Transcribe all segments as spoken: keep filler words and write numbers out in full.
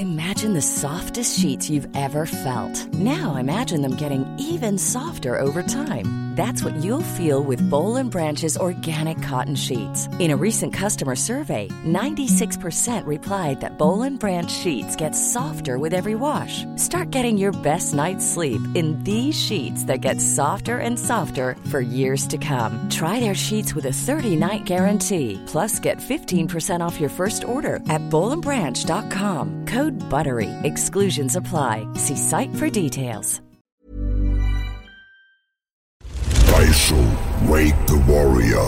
Imagine the softest sheets you've ever felt. Now imagine them getting even softer over time. That's what you'll feel with Boll and Branch's organic cotton sheets. In a recent customer survey, ninety-six percent replied that Boll and Branch sheets get softer with every wash. Start getting your best night's sleep in these sheets that get softer and softer for years to come. Try their sheets with a thirty-night guarantee. Plus, get fifteen percent off your first order at boll and branch dot com. Code BUTTERY. Exclusions apply. See site for details. Faisal, wake the warrior.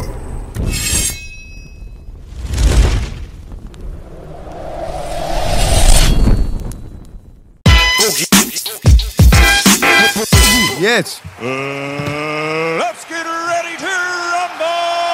Jetzt. Uh, let's get ready to rumble!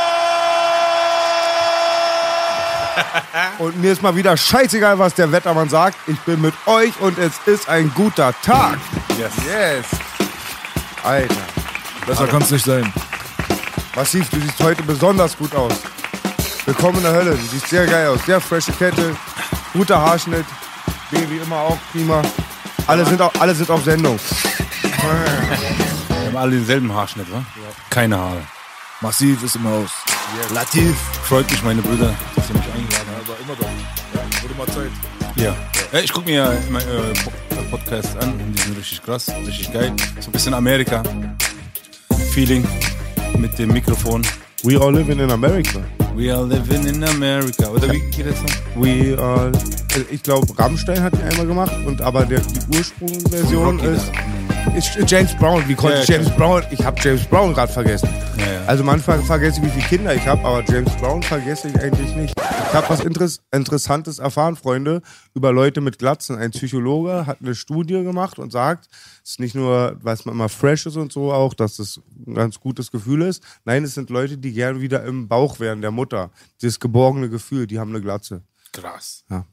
Und mir ist mal wieder scheißegal, was der Wettermann sagt. Ich bin mit euch und es ist ein guter Tag. Yes. Yes. Alter. Besser kann es nicht sein. Massiv, du siehst heute besonders gut aus. Willkommen in der Hölle. Du siehst sehr geil aus. Sehr frische Kette. Guter Haarschnitt. B wie immer auch prima. Alle sind auf, alle sind auf Sendung. Wir haben alle denselben Haarschnitt, wa? Ja. Keine Haare. Massiv ist immer aus. Yes. Lativ. Freut mich, meine Brüder, dass ihr mich eingeladen habt. Aber immer doch. Ja, wurde mal Zeit. Ja. ja ich gucke mir ja immer äh, Podcasts an und die sind richtig krass, richtig geil. So ein bisschen Amerika. Feeling mit dem Mikrofon. We all living in America. We are living in America. Oder wie geht das noch? We are, ich glaube, Rammstein hat die einmal gemacht, und aber der, die Ursprungsversion ist, ist James Brown. Wie konnte ja, ich James klar. Brown? Ich habe James Brown gerade vergessen. Ja, ja. Also manchmal vergesse ich, wie viele Kinder ich habe, aber James Brown vergesse ich eigentlich nicht. Ich habe was Interess- Interessantes erfahren, Freunde, über Leute mit Glatzen. Ein Psychologe hat eine Studie gemacht und sagt, es ist nicht nur, was man immer fresh ist und so auch, dass das ein ganz gutes Gefühl ist. Nein, es sind Leute, die gern wieder im Bauch wären, der Mutter. Dieses geborgene Gefühl, die haben eine Glatze. Krass. Ja.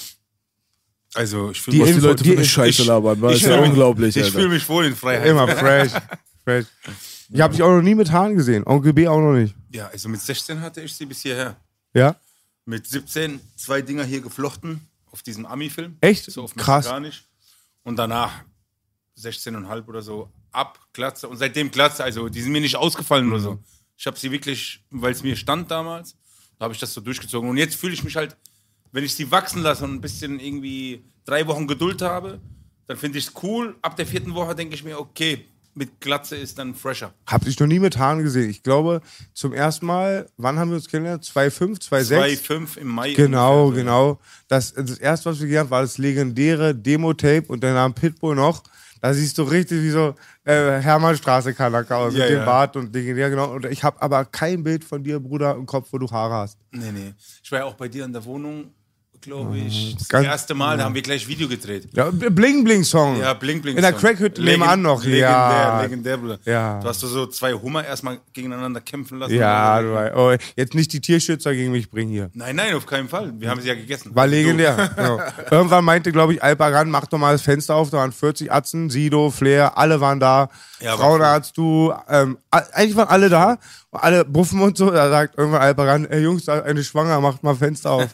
Also ich Die fühle Was mich, die Info- Leute die- für eine Scheiße ich- labern, weil ich ist ja fühl mich- unglaublich, ich Alter. fühle mich wohl in Freiheit. Immer fresh. fresh. Ich habe dich auch noch nie mit Haaren gesehen. Onkel B auch noch nicht. Ja, also mit sechzehn hatte ich sie bis hierher. Ja? Mit siebzehn zwei Dinger hier geflochten auf diesem Ami-Film. Echt? So auf Krass. Mexikanisch. Und danach sechzehn Komma fünf oder so ab, Glatze. Und seitdem Glatze, also die sind mir nicht ausgefallen Mhm. oder so. Ich habe sie wirklich, weil es mir stand damals, da habe ich das so durchgezogen. Und jetzt fühle ich mich halt, wenn ich sie wachsen lasse und ein bisschen irgendwie drei Wochen Geduld habe, dann finde ich es cool. Ab der vierten Woche denke ich mir, okay, mit Glatze ist dann fresher. Hab dich noch nie mit Haaren gesehen. Ich glaube, zum ersten Mal, wann haben wir uns kennengelernt? zwei Komma fünf, zwei Komma zwei sechs? Komma fünf im Mai. Genau, ungefähr. genau. Das, das erste, was wir gelernt haben, war das legendäre Demo-Tape und der Name Pitbull noch. Da siehst du richtig wie so äh, Hermannstraße-Kanaka aus Ja, mit dem ja. Bart und legendär, genau. Und ich habe aber kein Bild von dir, Bruder, im Kopf, wo du Haare hast. Nee, nee. Ich war ja auch bei dir in der Wohnung, glaube ich. Das Ganz- erste Mal, da haben wir gleich Video gedreht. Ja, Bling-Bling-Song. Ja, Bling Bling. In der Crackhütte nehmen wir an noch. Legendär, Ja. legendär, Bruder. Ja. Du hast so zwei Hummer erstmal gegeneinander kämpfen lassen. Ja, du weißt. Oh, jetzt nicht die Tierschützer gegen mich bringen hier. Nein, nein, auf keinen Fall. Wir haben sie ja gegessen. War legendär. Genau. Irgendwann meinte, glaube ich, Alparan, mach doch mal das Fenster auf. Da waren vierzig Atzen, Sido, Flair, alle waren da. Ja, war Frauenarzt, du, ähm, a- eigentlich waren alle da. Und alle buffen und so. Da sagt irgendwann Alparan, ey Jungs, da ist eine Schwanger, macht mal Fenster auf.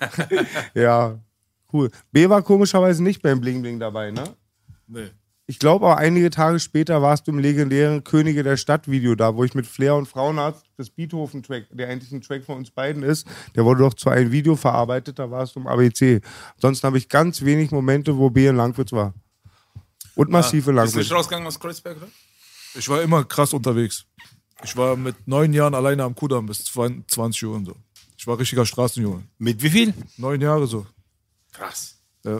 Ja, cool. B war komischerweise nicht beim Bling Bling dabei, ne? Nee. Ich glaube aber einige Tage später warst du im legendären Könige der Stadt Video da, wo ich mit Flair und Frauenarzt das Beethoven-Track, der eigentlich ein Track von uns beiden ist, der wurde doch zu einem Video verarbeitet, da warst du im A B C. Ansonsten habe ich ganz wenig Momente, wo B in Langwitz war. Und massive Bist du Langwitz. nicht rausgegangen aus Kreuzberg, oder? Ich war immer krass unterwegs. Ich war mit neun Jahren alleine am Kudamm bis zwanzig Uhr und so. Ich war richtiger Straßenjunge. Mit wie viel? Neun Jahre so. Krass. Ja.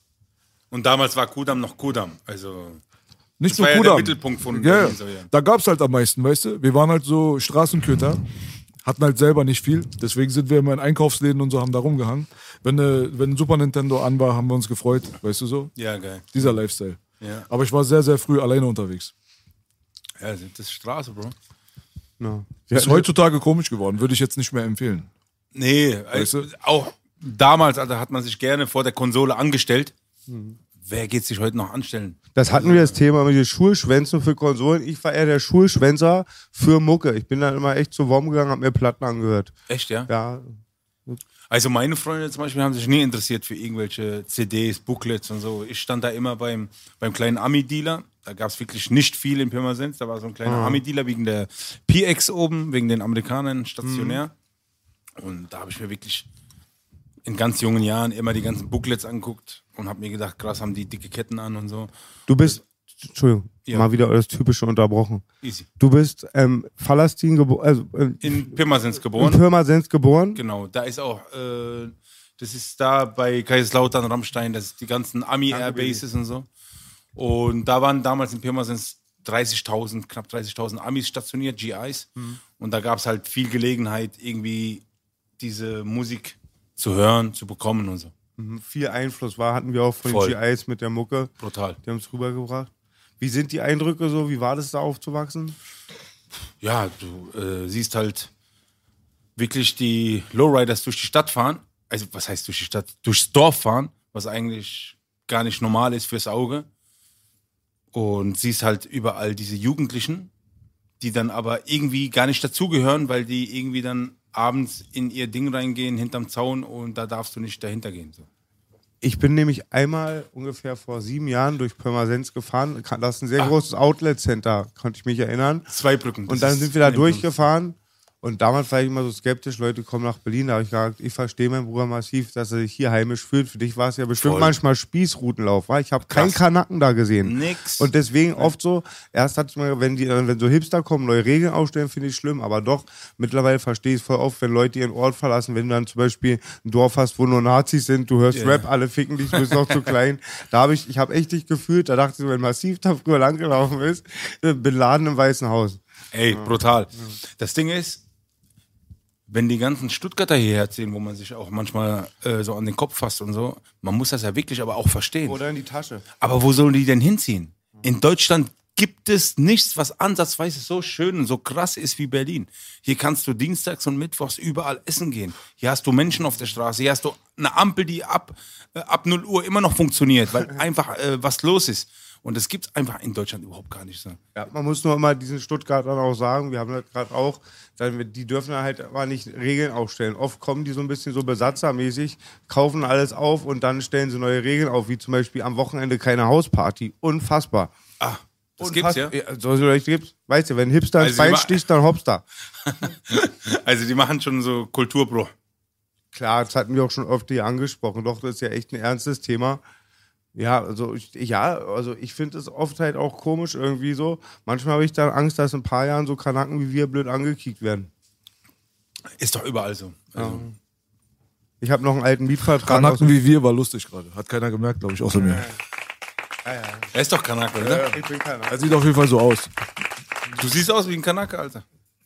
Und damals war Kudamm noch Kudamm. Also, Nicht das nur war ja der Kudamm. Mittelpunkt von Ja, ja. Berlin. So, ja. Da gab's halt am meisten, weißt du? Wir waren halt so Straßenköter, hatten halt selber nicht viel. Deswegen sind wir immer in Einkaufsläden und so, haben da rumgehangen. Wenn, äh, wenn ein Super Nintendo an war, haben wir uns gefreut, weißt du so? Ja, geil. Dieser Lifestyle. Ja. Aber ich war sehr, sehr früh alleine unterwegs. Ja, das ist Straße, Bro. No. Ist heutzutage komisch geworden, würde ich jetzt nicht mehr empfehlen. Nee, Weißt also, du? auch damals, Alter, hat man sich gerne vor der Konsole angestellt. Wer geht sich heute noch anstellen? Das hatten wir das Thema mit den Schulschwänzen für Konsolen. Ich war eher der Schulschwänzer für Mucke. Ich bin dann immer echt zu W O M gegangen, hab mir Platten angehört. Echt, ja? Ja. Also meine Freunde zum Beispiel haben sich nie interessiert für irgendwelche C Ds, Booklets und so. Ich stand da immer beim, beim kleinen Ami-Dealer. Da gab es wirklich nicht viel in Pirmasens. Da war so ein kleiner mhm. Ami-Dealer wegen der P X oben, wegen den Amerikanern stationär. Mhm. Und da habe ich mir wirklich in ganz jungen Jahren immer die ganzen Booklets angeguckt und habe mir gedacht, krass, haben die dicke Ketten an und so. Du bist, Entschuldigung, ja. mal wieder das Typische unterbrochen. Easy. Du bist ähm, Palästin geboren, also äh, in Pirmasens geboren. In Pirmasens geboren. Genau, da ist auch, äh, das ist da bei Kaiserslautern, Rammstein, das ist die ganzen Ami-Airbases und so. Und da waren damals in Pirmasens dreißigtausend, knapp dreißigtausend Amis stationiert, G Is. Mhm. Und da gab es halt viel Gelegenheit, irgendwie diese Musik zu hören, zu bekommen und so. Mhm. Viel Einfluss war, hatten wir auch von Voll. den G Is mit der Mucke. Brutal. Die haben es rübergebracht. Wie sind die Eindrücke so? Wie war das da aufzuwachsen? Ja, du äh, siehst halt wirklich die Lowriders durch die Stadt fahren. Also was heißt durch die Stadt? Durchs Dorf fahren, was eigentlich gar nicht normal ist fürs Auge. Und siehst halt überall diese Jugendlichen, die dann aber irgendwie gar nicht dazugehören, weil die irgendwie dann abends in ihr Ding reingehen, hinterm Zaun, und da darfst du nicht dahinter gehen. So. Ich bin nämlich einmal ungefähr vor sieben Jahren durch Pirmasens gefahren. Das ist ein sehr ah. großes Outlet-Center, konnte ich mich erinnern. Zwei Brücken. Und dann sind wir da durchgefahren. Und damals war ich immer so skeptisch, Leute kommen nach Berlin. Da habe ich gesagt, ich verstehe meinen Bruder massiv, dass er sich hier heimisch fühlt. Für dich war es ja bestimmt Voll. manchmal Spießrutenlauf. Wa? Ich habe keinen Kanaken da gesehen. Nix. Und deswegen oft so, erst hatte ich mal, wenn, die, wenn so Hipster kommen, neue Regeln aufstellen, finde ich schlimm. Aber doch, mittlerweile verstehe ich es voll oft, wenn Leute ihren Ort verlassen, wenn du dann zum Beispiel ein Dorf hast, wo nur Nazis sind, du hörst yeah. Rap, alle ficken dich, du bist noch zu klein. Da habe ich, ich habe echt dich gefühlt, da dachte ich, wenn Massiv da früher langgelaufen ist, bin Laden im Weißen Haus. Ey, brutal. Das Ding ist, wenn die ganzen Stuttgarter hierher ziehen, wo man sich auch manchmal äh, so an den Kopf fasst und so, man muss das ja wirklich aber auch verstehen. Oder in die Tasche. Aber wo sollen die denn hinziehen? In Deutschland gibt es nichts, was ansatzweise so schön und so krass ist wie Berlin. Hier kannst du dienstags und mittwochs überall essen gehen. Hier hast du Menschen auf der Straße. Hier hast du eine Ampel, die ab, äh, ab null Uhr immer noch funktioniert, weil einfach äh, was los ist. Und das gibt es einfach in Deutschland überhaupt gar nicht. So. Ja, man muss nur immer diesen Stuttgartern auch sagen, wir haben das gerade auch, die dürfen halt aber nicht Regeln aufstellen. Oft kommen die so ein bisschen so besatzermäßig, kaufen alles auf und dann stellen sie neue Regeln auf, wie zum Beispiel am Wochenende keine Hausparty. Unfassbar. Ah, das Unfassbar. gibt's, ja? ja so so gibt's. Weißt du, wenn ein Hipster ins Bein sticht, dann Hopster. Also die machen schon so Kulturbruch. Klar, das hatten wir auch schon oft hier angesprochen. Doch, das ist ja echt ein ernstes Thema. Ja, also ich, ja, also ich finde es oft halt auch komisch irgendwie so. Manchmal habe ich dann Angst, dass in ein paar Jahren so Kanaken wie wir blöd angekickt werden. Ist doch überall so. Also. Ja. Ich habe noch einen alten Mietvertrag. Kanaken wie wir war lustig gerade. Hat keiner gemerkt, glaube ich, außer mir. Ja, ja. Er ist doch Kanake, oder? Ja, ich bin Kanake. Er sieht auf jeden Fall so aus. Du siehst aus wie ein Kanake, Alter.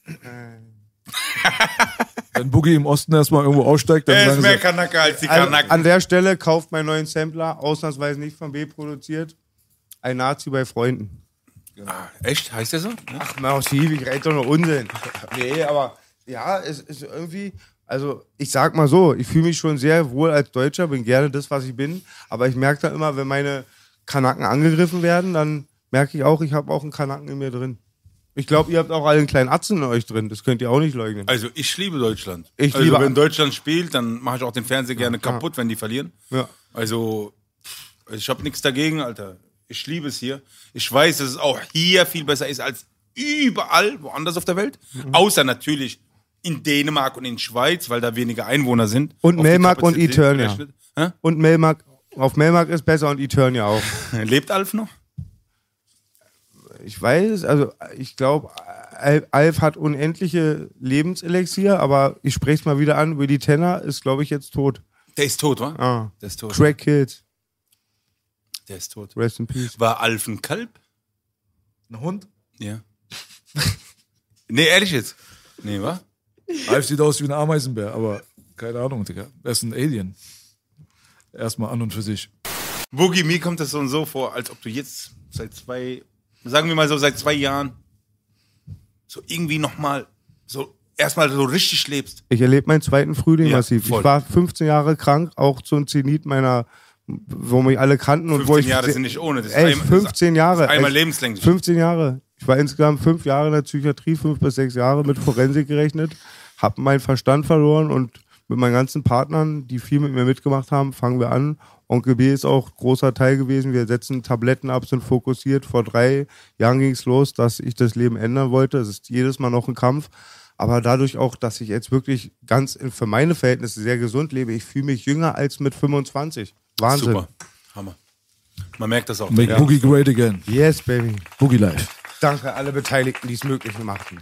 Wenn Boogie im Osten erstmal irgendwo aussteigt, dann Er ist sagen mehr sie, Kanake als die Also, Kanaken. an der Stelle kauft meinen neuen Sampler, ausnahmsweise nicht von B produziert, ein Nazi bei Freunden. Ah, echt? Heißt der so? Ja. Ach, Massiv, ich rede doch nur Unsinn. Nee, aber ja, es ist irgendwie, also ich sag mal so, ich fühle mich schon sehr wohl als Deutscher, bin gerne das, was ich bin, aber ich merke da immer, wenn meine Kanaken angegriffen werden, dann merke ich auch, ich habe auch einen Kanaken in mir drin. Ich glaube, ihr habt auch alle einen kleinen Atzen in euch drin, das könnt ihr auch nicht leugnen. Also ich liebe Deutschland. Ich also liebe- wenn Deutschland spielt, dann mache ich auch den Fernseher gerne kaputt, wenn die verlieren. Ja. Also pff, ich habe nichts dagegen, Alter. Ich liebe es hier. Ich weiß, dass es auch hier viel besser ist als überall woanders auf der Welt. Mhm. Außer natürlich in Dänemark und in Schweiz, weil da weniger Einwohner sind. Und Auf die Melmark und Kapazität Eternia. gerechnet. Hä? Und Melmark, auf Melmark ist besser und Eternia auch. Lebt Alf noch? Ich weiß, also ich glaube, Alf hat unendliche Lebenselixier, aber ich spreche es mal wieder an, Willy Tenner ist, glaube ich, jetzt tot. Der ist tot, wa? Ah. Der ist tot. Crack Kills, Der ist tot. rest in peace. War Alf ein Kalb? ein Hund? Ja. Nee, ehrlich jetzt. Nee, wa? Alf sieht aus wie ein Ameisenbär, aber keine Ahnung, Digga. Er ist ein Alien. Erstmal an und für sich. Boogie, mir kommt das so und so vor, als ob du jetzt seit zwei, sagen wir mal so seit zwei Jahren, so irgendwie nochmal, so erstmal so richtig lebst. Ich erlebe meinen zweiten Frühling Ja, massiv. voll. Ich war fünfzehn Jahre krank, auch zum Zenit meiner, wo mich alle kannten. und wo fünfzehn ich Jahre sind nicht ohne. Das ist Ey, einmal- fünfzehn Jahre. das ist einmal Ey, lebenslänglich. fünfzehn Jahre. Ich war insgesamt fünf Jahre in der Psychiatrie, fünf bis sechs Jahre mit Forensik gerechnet, hab meinen Verstand verloren und mit meinen ganzen Partnern, die viel mit mir mitgemacht haben, fangen wir an. Onkel B ist auch großer Teil gewesen. Wir setzen Tabletten ab, sind fokussiert. Vor drei Jahren ging es los, dass ich das Leben ändern wollte. Es ist jedes Mal noch ein Kampf. Aber dadurch auch, dass ich jetzt wirklich ganz für meine Verhältnisse sehr gesund lebe, ich fühle mich jünger als mit fünfundzwanzig. Wahnsinn. Super, Hammer. Man merkt das auch. Make Ja. Boogie great again. Yes, baby. Boogie life. Danke alle Beteiligten, die es möglich machten.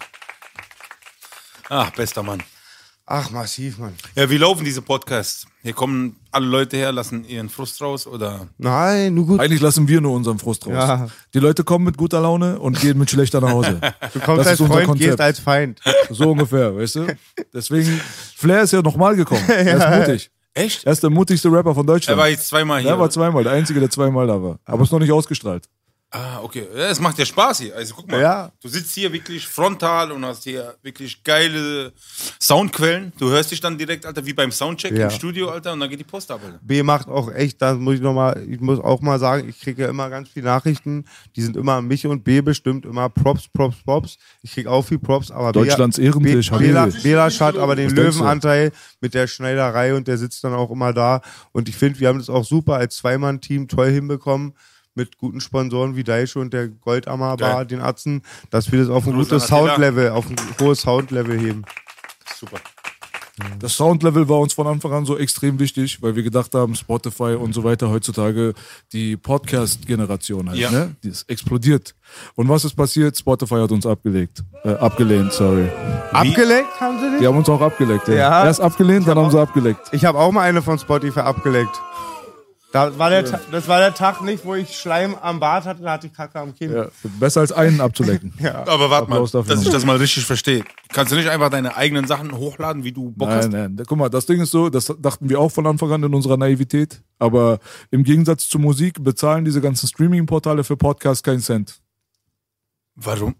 Ach, bester Mann. Ach, massiv, Mann. Ja, wie laufen diese Podcasts? Hier kommen alle Leute her, lassen ihren Frust raus oder? Nein, nur gut. Eigentlich lassen wir nur unseren Frust raus. Ja. Die Leute kommen mit guter Laune und gehen mit schlechter nach Hause. Du kommst Das als ist unser Freund, Konzept. gehst als Feind. So ungefähr, weißt du? Deswegen, Flair ist ja nochmal gekommen. Er ist mutig. Echt? Er ist der mutigste Rapper von Deutschland. Er war jetzt zweimal hier. Er war zweimal, der Einzige, der zweimal da war. Aber ist noch nicht ausgestrahlt. Ah, okay. Ja, es macht ja Spaß hier. Also guck mal, Ja. du sitzt hier wirklich frontal und hast hier wirklich geile Soundquellen. Du hörst dich dann direkt, Alter, wie beim Soundcheck Ja. im Studio, Alter, und dann geht die Post ab, Alter. B macht auch echt, das muss ich noch mal, ich muss auch mal sagen, ich kriege ja immer ganz viele Nachrichten, die sind immer an mich und B bestimmt, immer Props, Props, Props. Ich kriege auch viel Props, aber Deutschlands B- Ehrentisch, B- Bela, Habibi. Belasch hat aber den Was denkst du? Löwenanteil mit der Schneiderei und der sitzt dann auch immer da und ich finde, wir haben das auch super als Zweimann-Team toll hinbekommen. Mit guten Sponsoren wie Daisho und der Goldammer Bar, Geil. den Atzen, dass wir das auf ein Gruß gutes an Attila. Soundlevel, auf ein hohes Soundlevel heben. Super. Das Soundlevel war uns von Anfang an so extrem wichtig, weil wir gedacht haben, Spotify und so weiter heutzutage, die Podcast-Generation halt, Ja. ne? Die ist explodiert. Und was ist passiert? Spotify hat uns abgelegt. Äh, abgelehnt, sorry. Abgeleckt haben sie Die dich? haben uns auch abgeleckt, ja. Ja. Erst abgelehnt, dann haben sie abgeleckt. Ich habe auch mal eine von Spotify abgeleckt. Da war der Ta- das war der Tag nicht, wo ich Schleim am Bart hatte, da hatte ich Kacke am Kinn. Ja. Besser als einen abzulecken. Aber warte mal, Applaus dafür dass ich noch. das mal richtig verstehe. Kannst du nicht einfach deine eigenen Sachen hochladen, wie du Bock hast? Nein, nein. Guck mal, das Ding ist so, das dachten wir auch von Anfang an in unserer Naivität. Aber im Gegensatz zur Musik bezahlen diese ganzen Streaming-Portale für Podcasts keinen Cent. Warum?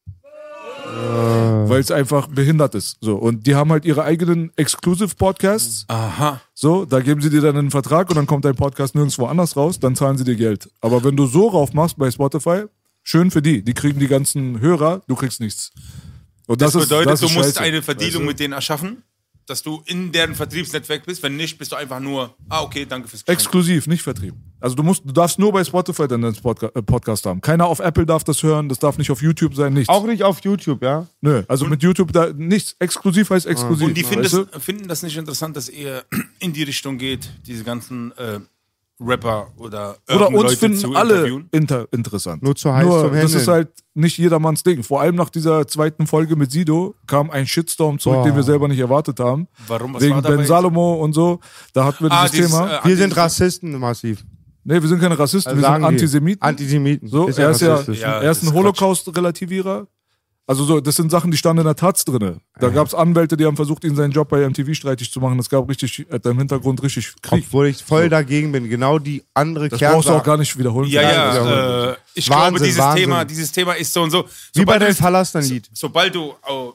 Weil es einfach behindert ist. So. Und die haben halt ihre eigenen Exclusive-Podcasts. Aha. So, da geben sie dir dann einen Vertrag und dann kommt dein Podcast nirgendwo anders raus, dann zahlen sie dir Geld. Aber wenn du so rauf machst bei Spotify, schön für die. Die kriegen die ganzen Hörer, du kriegst nichts. Und Das, das, ist, bedeutet, das du ist musst scheiße, eine Verdienung weißt du? mit denen erschaffen, dass du in deren Vertriebsnetzwerk bist. Wenn nicht, bist du einfach nur, ah, okay, danke fürs Geschenk. Exklusiv, nicht Vertrieb. Also du musst, du darfst nur bei Spotify dann einen Podca äh, Podcast haben. Keiner auf Apple darf das hören, das darf nicht auf YouTube sein, nichts. Auch nicht auf YouTube, ja? Nö, also mit YouTube da nichts. Exklusiv heißt exklusiv. Und die finden weißt du? das, finden das nicht interessant, dass ihr in die Richtung geht, diese ganzen äh, Rapper oder Oder Urban uns Leute finden zu alle interviewen? inter interessant. Nur zu heiß Nur, zum das Handeln. ist halt nicht jedermanns Ding. Vor allem nach dieser zweiten Folge mit Sido kam ein Shitstorm zurück, Boah. den wir selber nicht erwartet haben. Warum? Was Wegen war dabei? Ben Salomo und so. Da hatten wir Ah, dieses dieses, Thema. äh, Wir sind Antis- Rassisten massiv. Nee, wir sind keine Rassisten, Also wir sind sagen die. Antisemiten. Antisemiten. So, Ist er ist ja, rassistisch. Ja, er ist das ein ist Holocaust-Relativierer. Also so, das sind Sachen, die standen in der Taz drinne. Da gab es Anwälte, die haben versucht, ihn seinen Job bei M T V streitig zu machen. Es gab richtig, äh, im Hintergrund richtig Krieg. Obwohl ich voll dagegen bin. Genau die andere Das brauchst du auch Kernsache. gar nicht wiederholen. Ja, Ja, ja, äh, ich Wahnsinn, glaube, dieses Wahnsinn. Thema, dieses Thema ist so und so. Wie bei Sobald deinem du- Palastanlied. Sobald du, au-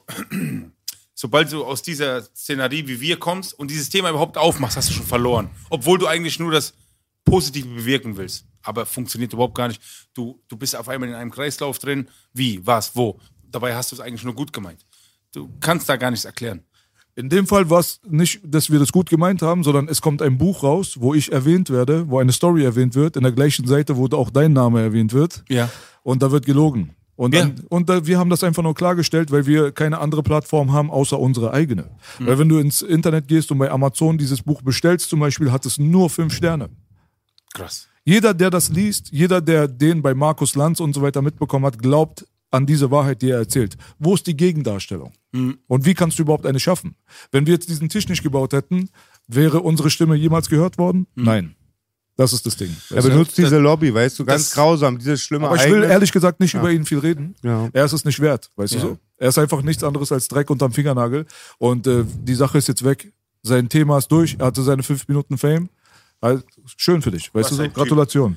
sobald du aus dieser Szenerie wie wir kommst und dieses Thema überhaupt aufmachst, hast du schon verloren. Obwohl du eigentlich nur das Positive bewirken willst. Aber funktioniert überhaupt gar nicht. Du, du bist auf einmal in einem Kreislauf drin. Wie, was, wo? Dabei hast du es eigentlich nur gut gemeint. Du kannst da gar nichts erklären. In dem Fall war es nicht, dass wir das gut gemeint haben, sondern es kommt ein Buch raus, wo ich erwähnt werde, wo eine Story erwähnt wird, in der gleichen Seite, wo auch dein Name erwähnt wird. Ja. Und da wird gelogen. Und, Ja. dann, und da, wir haben das einfach nur klargestellt, weil wir keine andere Plattform haben, außer unsere eigene. Weil wenn du ins Internet gehst und bei Amazon dieses Buch bestellst zum Beispiel, hat es nur fünf Sterne. Krass. Jeder, der das liest, jeder, der den bei Markus Lanz und so weiter mitbekommen hat, glaubt an diese Wahrheit, die er erzählt. Wo ist die Gegendarstellung? Und wie kannst du überhaupt eine schaffen? Wenn wir jetzt diesen Tisch nicht gebaut hätten, wäre unsere Stimme jemals gehört worden? Nein. Das ist das Ding. Er benutzt diese Lobby, weißt du, ganz das- grausam, dieses schlimme Aber ich will Ereignis. ehrlich gesagt nicht über ihn viel reden. Ja. Er ist es nicht wert, weißt du so? Er ist einfach nichts anderes als Dreck unterm Fingernagel. Und äh, die Sache ist jetzt weg. Sein Thema ist durch. Er hatte seine fünf Minuten Fame. Also, schön für dich, weißt Was du so? ein Typ. Gratulation.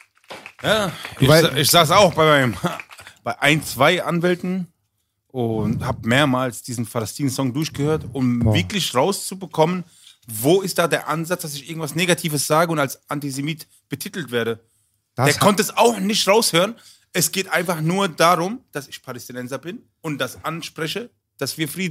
Ja, ich, Weil- sa- ich saß auch bei meinem, bei ein, zwei Anwälten und habe mehrmals diesen Palästin-Song durchgehört, um wirklich rauszubekommen, wo ist da der Ansatz, dass ich irgendwas Negatives sage und als Antisemit betitelt werde. Das der hat- konnte es auch nicht raushören. Es geht einfach nur darum, dass ich Palästinenser bin und das anspreche, dass wir Frieden wollen.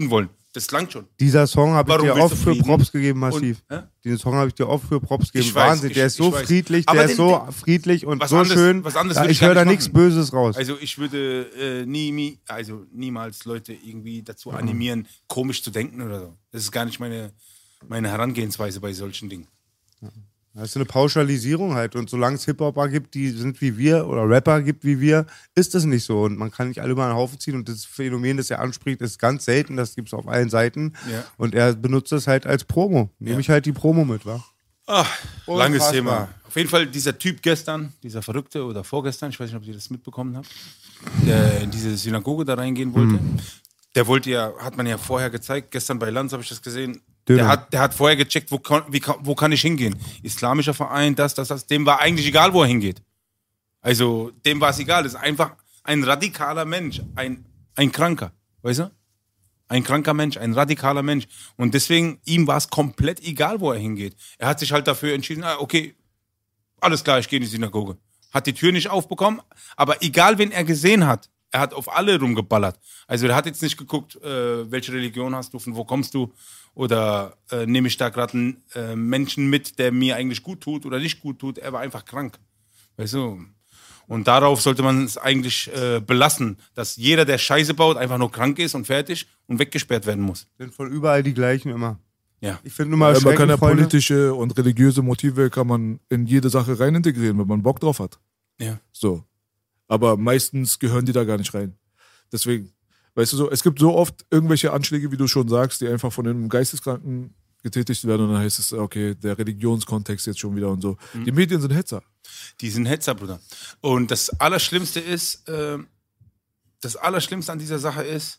Das langt schon. Dieser Song habe ich Warum dir willst oft du für Frieden? Props gegeben, massiv. Und, hä? Diesen Song habe ich dir oft für Props gegeben. Ich weiß, Wahnsinn, ich- der ist so ich weiß. friedlich, Aber der den- ist so friedlich und was so anderes- schön. was anderes Ja, würde ich ich gar höre da nicht nichts machen. Böses raus. Also ich würde äh, nie, nie, also niemals Leute irgendwie dazu animieren, komisch zu denken oder so. Das ist gar nicht meine, meine Herangehensweise bei solchen Dingen. Das ist eine Pauschalisierung halt. Und solange es Hip-Hopper gibt, die sind wie wir, oder Rapper gibt wie wir, ist das nicht so. Und man kann nicht alle über einen Haufen ziehen. Und das Phänomen, das er anspricht, ist ganz selten. Das gibt es auf allen Seiten. Ja. Und er benutzt es halt als Promo. Nehme Ja. ich halt die Promo mit, wa? Ach, langes Unfassbar. Thema. Auf jeden Fall dieser Typ gestern, dieser Verrückte oder vorgestern, ich weiß nicht, ob ihr das mitbekommen habt, der in diese Synagoge da reingehen wollte. Hm. Der wollte ja, hat man ja vorher gezeigt, gestern bei Lanz habe ich das gesehen. Döner. Der hat, der hat vorher gecheckt, wo kann, wie, kann- wo kann ich hingehen. Islamischer Verein, das, das, das. Dem war eigentlich egal, wo er hingeht. Also, dem war es egal. Das ist einfach ein radikaler Mensch, ein, ein Kranker, weißt du? Ein kranker Mensch, ein radikaler Mensch. Und deswegen, ihm war es komplett egal, wo er hingeht. Er hat sich halt dafür entschieden, ah, okay, alles klar, ich gehe in die Synagoge. Hat die Tür nicht aufbekommen, aber egal, wen er gesehen hat, er hat auf alle rumgeballert. Also er hat jetzt nicht geguckt, äh, welche Religion hast du, von wo kommst du, oder äh, nehme ich da gerade einen äh, Menschen mit, der mir eigentlich gut tut oder nicht gut tut. Er war einfach krank. Weißt du? Und darauf sollte man es eigentlich äh, belassen, dass jeder, der Scheiße baut, einfach nur krank ist und fertig und weggesperrt werden muss. Sind von überall die gleichen immer. Ja. Ich finde nur mal Ja, man kann ja Freunde. politische und religiöse Motive kann man in jede Sache rein integrieren, wenn man Bock drauf hat. Ja. So. Aber meistens gehören die da gar nicht rein. Deswegen, weißt du so, es gibt so oft irgendwelche Anschläge, wie du schon sagst, die einfach von einem Geisteskranken getätigt werden und dann heißt es, okay, der Religionskontext jetzt schon wieder und so. Mhm. Die Medien sind Hetzer. Die sind Hetzer, Bruder. Und das Allerschlimmste ist, äh, das Allerschlimmste an dieser Sache ist,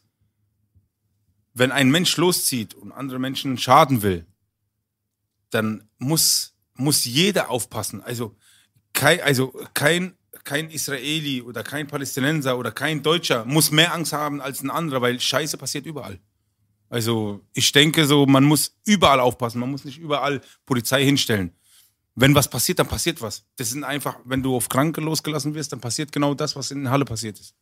wenn ein Mensch loszieht und andere Menschen schaden will, dann muss, muss jeder aufpassen. Also kein, also kein, kein Israeli oder kein Palästinenser oder kein Deutscher muss mehr Angst haben als ein anderer, weil Scheiße passiert überall. Also ich denke so, man muss überall aufpassen, man muss nicht überall Polizei hinstellen. Wenn was passiert, dann passiert was. Das sind einfach, wenn du auf Kranke losgelassen wirst, dann passiert genau das, was in Halle passiert ist.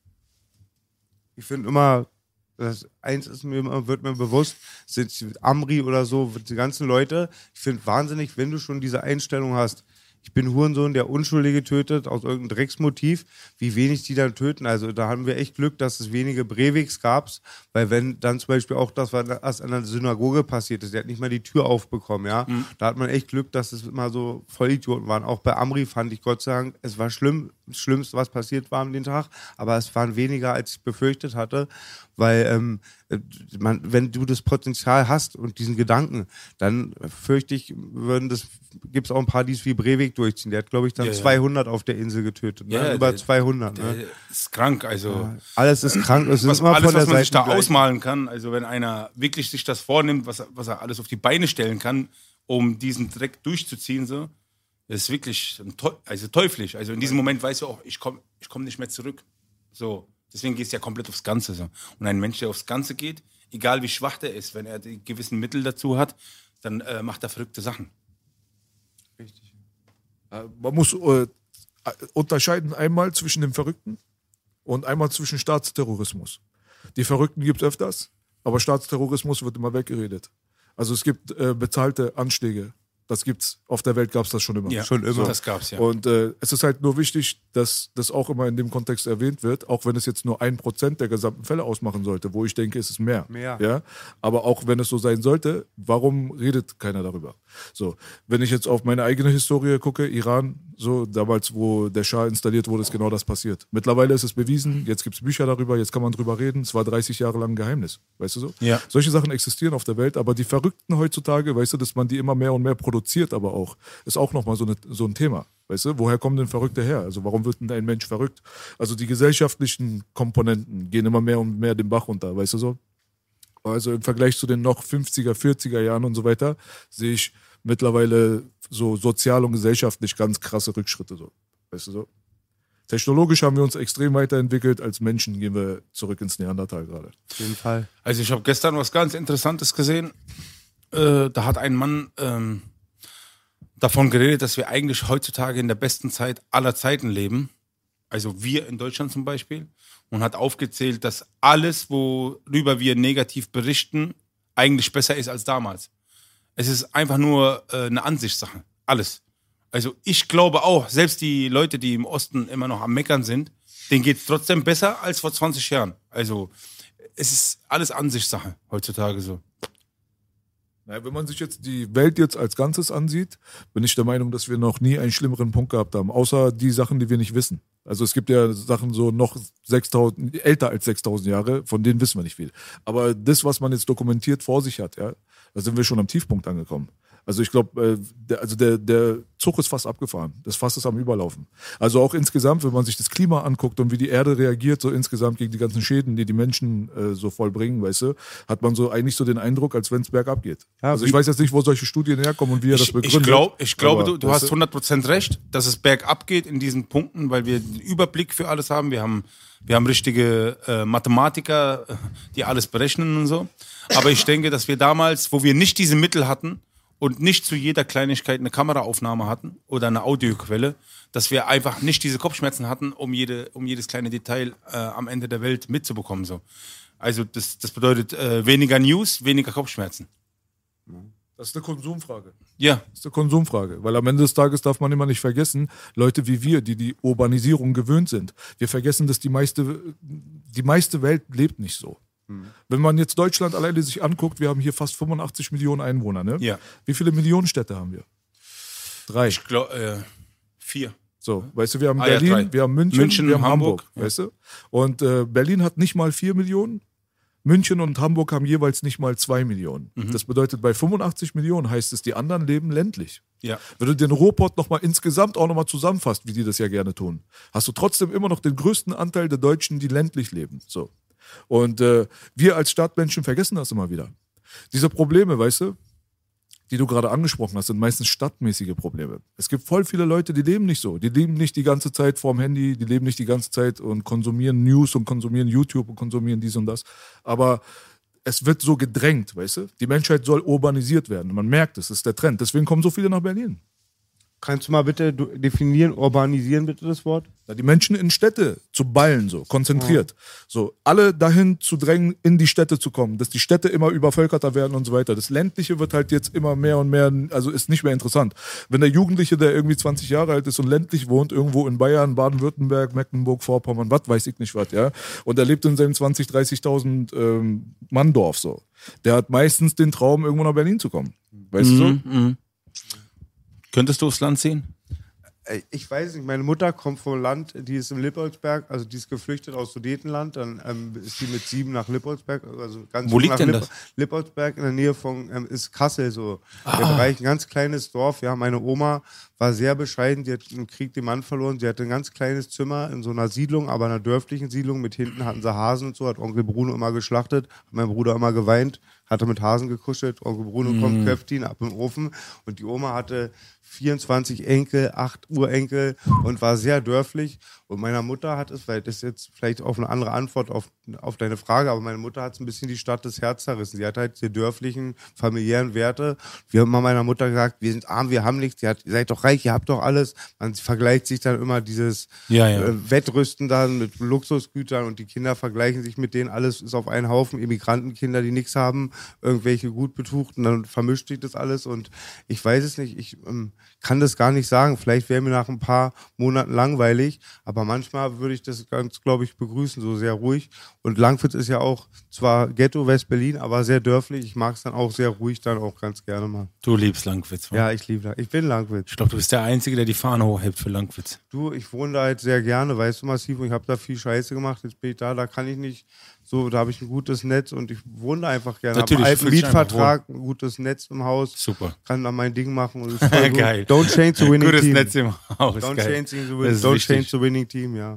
Ich finde immer, das, eins ist mir immer, wird mir bewusst, sind Amri oder so, die ganzen Leute, ich finde wahnsinnig, wenn du schon diese Einstellung hast, ich bin Hurensohn, der Unschuldige tötet, aus irgendeinem Drecksmotiv, wie wenig die dann töten. Also da haben wir echt Glück, dass es wenige Breiviks gab, weil wenn dann zum Beispiel auch das, was an der Synagoge passiert ist, der hat nicht mal die Tür aufbekommen, ja. Mhm. Da hat man echt Glück, dass es immer so Vollidioten waren. Auch bei Amri fand ich Gott sei Dank, es war schlimm, das Schlimmste, was passiert war an dem Tag, aber es waren weniger, als ich befürchtet hatte, weil ähm, man, wenn du das Potenzial hast und diesen Gedanken, dann fürchte ich, würden das, gibt es auch ein paar, die es wie Breivik durchziehen. Der hat, glaube ich, dann ja, zweihundert ja. auf der Insel getötet. Ne? Ja, Über der, zweihundert. Der ne? ist krank, also. Ja, alles ist krank. Es was, ist immer alles, von der was man Seite sich da gleich. ausmalen kann, also wenn einer wirklich sich das vornimmt, was, was er alles auf die Beine stellen kann, um diesen Dreck durchzuziehen, so, das ist wirklich also teuflisch. Also in diesem Moment weißt du auch, ich komme ich komm nicht mehr zurück. So. Deswegen gehst du ja komplett aufs Ganze. So. Und ein Mensch, der aufs Ganze geht, egal wie schwach der ist, wenn er die gewissen Mittel dazu hat, dann äh, macht er verrückte Sachen. Richtig. Äh, man muss äh, unterscheiden einmal zwischen dem Verrückten und einmal zwischen Staatsterrorismus. Die Verrückten gibt es öfters, aber Staatsterrorismus wird immer weggeredet. Also es gibt äh, bezahlte Anschläge. Das gibt's, auf der Welt gab es das schon immer. Ja, schon immer. So. Das gab's, ja. Und äh, es ist halt nur wichtig, dass das auch immer in dem Kontext erwähnt wird, auch wenn es jetzt nur ein Prozent der gesamten Fälle ausmachen sollte, wo ich denke, es ist mehr. Mehr. Ja? Aber auch wenn es so sein sollte, warum redet keiner darüber? So, wenn ich jetzt auf meine eigene Historie gucke, Iran, so damals, wo der Schah installiert wurde, ist genau das passiert. Mittlerweile ist es bewiesen, jetzt gibt es Bücher darüber, jetzt kann man drüber reden, es war dreißig Jahre lang ein Geheimnis, weißt du so? Ja. Solche Sachen existieren auf der Welt, aber die Verrückten heutzutage, weißt du, dass man die immer mehr und mehr produziert, aber auch, ist auch nochmal so, eine, so ein Thema. Weißt du, woher kommen denn Verrückte her? Also warum wird denn ein Mensch verrückt? Also die gesellschaftlichen Komponenten gehen immer mehr und mehr den Bach runter, weißt du so? Also im Vergleich zu den noch fünfziger, vierziger Jahren und so weiter, sehe ich mittlerweile so sozial und gesellschaftlich ganz krasse Rückschritte. So. Weißt du so? Technologisch haben wir uns extrem weiterentwickelt. Als Menschen gehen wir zurück ins Neandertal gerade. Auf jeden Fall. Also ich habe gestern was ganz Interessantes gesehen. Äh, da hat ein Mann ähm, davon geredet, dass wir eigentlich heutzutage in der besten Zeit aller Zeiten leben. Also wir in Deutschland zum Beispiel. Und hat aufgezählt, dass alles, worüber wir negativ berichten, eigentlich besser ist als damals. Es ist einfach nur äh, eine Ansichtssache. Alles. Also ich glaube auch, selbst die Leute, die im Osten immer noch am Meckern sind, denen geht es trotzdem besser als vor zwanzig Jahren. Also es ist alles Ansichtssache heutzutage so. Ja, wenn man sich jetzt die Welt jetzt als Ganzes ansieht, bin ich der Meinung, dass wir noch nie einen schlimmeren Punkt gehabt haben, außer die Sachen, die wir nicht wissen. Also es gibt ja Sachen so noch sechstausend, älter als sechstausend Jahre, von denen wissen wir nicht viel. Aber das, was man jetzt dokumentiert vor sich hat, ja, da sind wir schon am Tiefpunkt angekommen. Also ich glaube, äh, der, also der, der Zug ist fast abgefahren. Das Fass ist am Überlaufen. Also auch insgesamt, wenn man sich das Klima anguckt und wie die Erde reagiert, so insgesamt gegen die ganzen Schäden, die die Menschen äh, so vollbringen, weißt du, hat man so eigentlich so den Eindruck, als wenn es bergab geht. Ja, also ich weiß jetzt nicht, wo solche Studien herkommen und wie er das Ich, begründet. ich, glaub, ich glaube, aber, du, du hast hundert Prozent recht, dass es bergab geht in diesen Punkten, weil wir den Überblick für alles haben. Wir haben, wir haben richtige äh, Mathematiker, äh, die alles berechnen und so. Aber ich denke, dass wir damals, wo wir nicht diese Mittel hatten, und nicht zu jeder Kleinigkeit eine Kameraaufnahme hatten oder eine Audioquelle, dass wir einfach nicht diese Kopfschmerzen hatten, um, jede, um jedes kleine Detail äh, am Ende der Welt mitzubekommen. So. Also das, das bedeutet äh, weniger News, weniger Kopfschmerzen. Das ist eine Konsumfrage. Ja. Das ist eine Konsumfrage, weil am Ende des Tages darf man immer nicht vergessen, Leute wie wir, die die Urbanisierung gewöhnt sind, wir vergessen, dass die meiste, die meiste Welt lebt nicht so. Wenn man jetzt Deutschland alleine sich anguckt, wir haben hier fast fünfundachtzig Millionen Einwohner, ne? Ja. Wie viele Millionenstädte haben wir? Drei. Ich glaube, äh, vier. So, weißt du, wir haben Ah, ja, Berlin, drei. wir haben München, München, wir haben Hamburg, Hamburg, ja. weißt du? Und äh, Berlin hat nicht mal vier Millionen. München und Hamburg haben jeweils nicht mal zwei Millionen. Mhm. Das bedeutet, bei fünfundachtzig Millionen heißt es, die anderen leben ländlich. Ja. Wenn du den Ruhrpott nochmal insgesamt auch nochmal zusammenfasst, wie die das ja gerne tun, hast du trotzdem immer noch den größten Anteil der Deutschen, die ländlich leben. So. Und äh, wir als Stadtmenschen vergessen das immer wieder. Diese Probleme, weißt du, die du gerade angesprochen hast, sind meistens stadtmäßige Probleme. Es gibt voll viele Leute, die leben nicht so. Die leben nicht die ganze Zeit vorm Handy, die leben nicht die ganze Zeit und konsumieren News und konsumieren YouTube und konsumieren dies und das. Aber es wird so gedrängt, weißt du? Die Menschheit soll urbanisiert werden. Und man merkt es, das ist der Trend. Deswegen kommen so viele nach Berlin. Kannst du mal bitte definieren, urbanisieren bitte das Wort? Die Menschen in Städte zu ballen, so konzentriert. So, alle dahin zu drängen, in die Städte zu kommen, dass die Städte immer übervölkerter werden und so weiter. Das Ländliche wird halt jetzt immer mehr und mehr, also ist nicht mehr interessant. Wenn der Jugendliche, der irgendwie zwanzig Jahre alt ist und ländlich wohnt, irgendwo in Bayern, Baden-Württemberg, Mecklenburg, Vorpommern, was weiß ich nicht was, ja, und er lebt in seinem zwanzig-, dreißigtausend ähm, Mann-Dorf, so, der hat meistens den Traum, irgendwo nach Berlin zu kommen. Weißt du so? Mhm. Könntest du aufs Land ziehen? Ich weiß nicht, meine Mutter kommt vom Land, die ist im Lippoldsberg, also die ist geflüchtet aus Sudetenland, dann ähm, ist sie mit sieben nach Lippoldsberg, also ganz Wo liegt nach denn Lipp das? Lippoldsberg in der Nähe von, ähm, ist Kassel so, Ah. der Bereich, ein ganz kleines Dorf, ja, meine Oma war sehr bescheiden, sie hat im Krieg den Mann verloren, sie hatte ein ganz kleines Zimmer in so einer Siedlung, aber einer dörflichen Siedlung, mit hinten hatten sie Hasen und so, hat Onkel Bruno immer geschlachtet, hat mein Bruder immer geweint, hatte mit Hasen gekuschelt, Onkel Bruno Mm. kommt, köpft ihn ab im Ofen und die Oma hatte vierundzwanzig Enkel, acht Urenkel und war sehr dörflich. Und meiner Mutter hat es, weil das ist jetzt vielleicht auch eine andere Antwort auf, auf deine Frage, aber meine Mutter hat es ein bisschen die Stadt des Herz zerrissen. Sie hat halt die dörflichen, familiären Werte. Wir haben immer meiner Mutter gesagt, wir sind arm, wir haben nichts, ihr, habt, ihr seid doch reich, ihr habt doch alles. Man vergleicht sich dann immer dieses Ja, ja. Äh, Wettrüsten dann mit Luxusgütern und die Kinder vergleichen sich mit denen, alles ist auf einen Haufen, Immigrantenkinder, die nichts haben, irgendwelche gut betuchten, dann vermischt sich das alles und ich weiß es nicht, ich ähm, kann das gar nicht sagen. Vielleicht wäre mir nach ein paar Monaten langweilig, aber manchmal würde ich das ganz, glaube ich, begrüßen, so sehr ruhig. Und Langwitz ist ja auch zwar Ghetto West-Berlin, aber sehr dörflich. Ich mag es dann auch sehr ruhig, dann auch ganz gerne mal. Du liebst Langwitz. wa? Ja, ich liebe, ich bin Langwitz. Ich glaube, du bist der Einzige, der die Fahne hochhebt für Langwitz. Du, ich wohne da halt sehr gerne, weißt du, massiv, und ich habe da viel Scheiße gemacht. Jetzt bin ich da, da kann ich nicht so, da habe ich ein gutes Netz und ich wohne da einfach gerne. Natürlich, Hab einen du alten fühlst dich einfach Mietvertrag, ein gutes Netz im Haus. Super. Kann da mein Ding machen. Und ist voll gut. Geil. Don't change the winning Gutes team. Netz im Haus. Don't, Geil. change the, Das win ist don't wichtig. change the winning team, ja.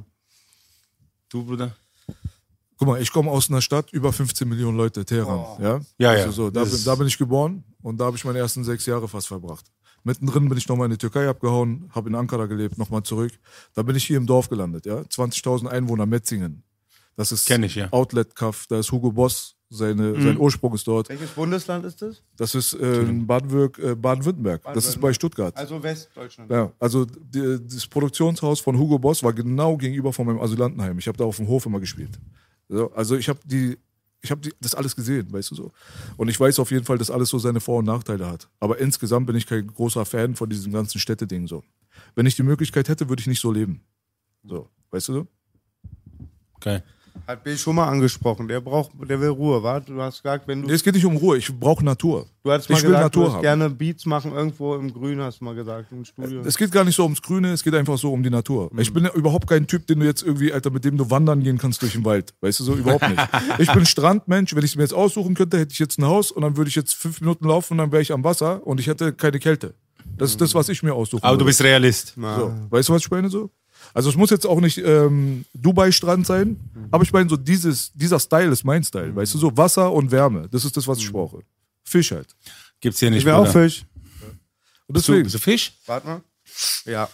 Du, Bruder? Guck mal, ich komme aus einer Stadt, über fünfzehn Millionen Leute, Teheran. Ja, Ja, also ja. So, da, Das bin, ist- da bin ich geboren und da habe ich meine ersten sechs Jahre fast verbracht. Mittendrin bin ich nochmal in die Türkei abgehauen, habe in Ankara gelebt, nochmal zurück. Da bin ich hier im Dorf gelandet, ja. zwanzigtausend Einwohner, Metzingen. Das ist Kenn ich, ja. Outlet-Kaff, da ist Hugo Boss, seine, sein Ursprung ist dort. Welches Bundesland ist das? Das ist äh, in Baden-Würg- äh, Baden-Württemberg, das ist bei Stuttgart. Also Westdeutschland. Ja, also die, das Produktionshaus von Hugo Boss war genau gegenüber von meinem Asylantenheim. Ich habe da auf dem Hof immer gespielt. So, also ich habe die ich habe das alles gesehen, weißt du so. Und ich weiß auf jeden Fall, dass alles so seine Vor- und Nachteile hat. Aber insgesamt bin ich kein großer Fan von diesem ganzen Städteding so. Wenn ich die Möglichkeit hätte, würde ich nicht so leben. So, weißt du so? Okay. Hat Bill schon mal angesprochen. Der braucht, der will Ruhe, wa? Du hast gesagt, wenn du. Nee, es geht nicht um Ruhe, ich brauche Natur. Du hast mal ich will gesagt, Natur du hast haben. gerne Beats machen irgendwo im Grün, hast du mal gesagt, im Studio. Es geht gar nicht so ums Grüne, es geht einfach so um die Natur. Mhm. Ich bin ja überhaupt kein Typ, den du jetzt irgendwie, Alter, mit dem du wandern gehen kannst durch den Wald. Weißt du so, überhaupt nicht. Ich bin Strandmensch, wenn ich es mir jetzt aussuchen könnte, hätte ich jetzt ein Haus und dann würde ich jetzt fünf Minuten laufen und dann wäre ich am Wasser und ich hätte keine Kälte. Das ist das, was ich mir aussuchen Aber würde. du bist Realist. So, weißt du, was ich meine so? Also es muss jetzt auch nicht ähm, Dubai-Strand sein, aber ich meine so dieses, dieser Style ist mein Style, weißt du, so Wasser und Wärme, das ist das, was ich brauche. Fisch halt. Gibt's hier nicht. Ich will auch Bruder. Fisch. Und Bist du, deswegen, bist du Fisch? Warte mal. Ja.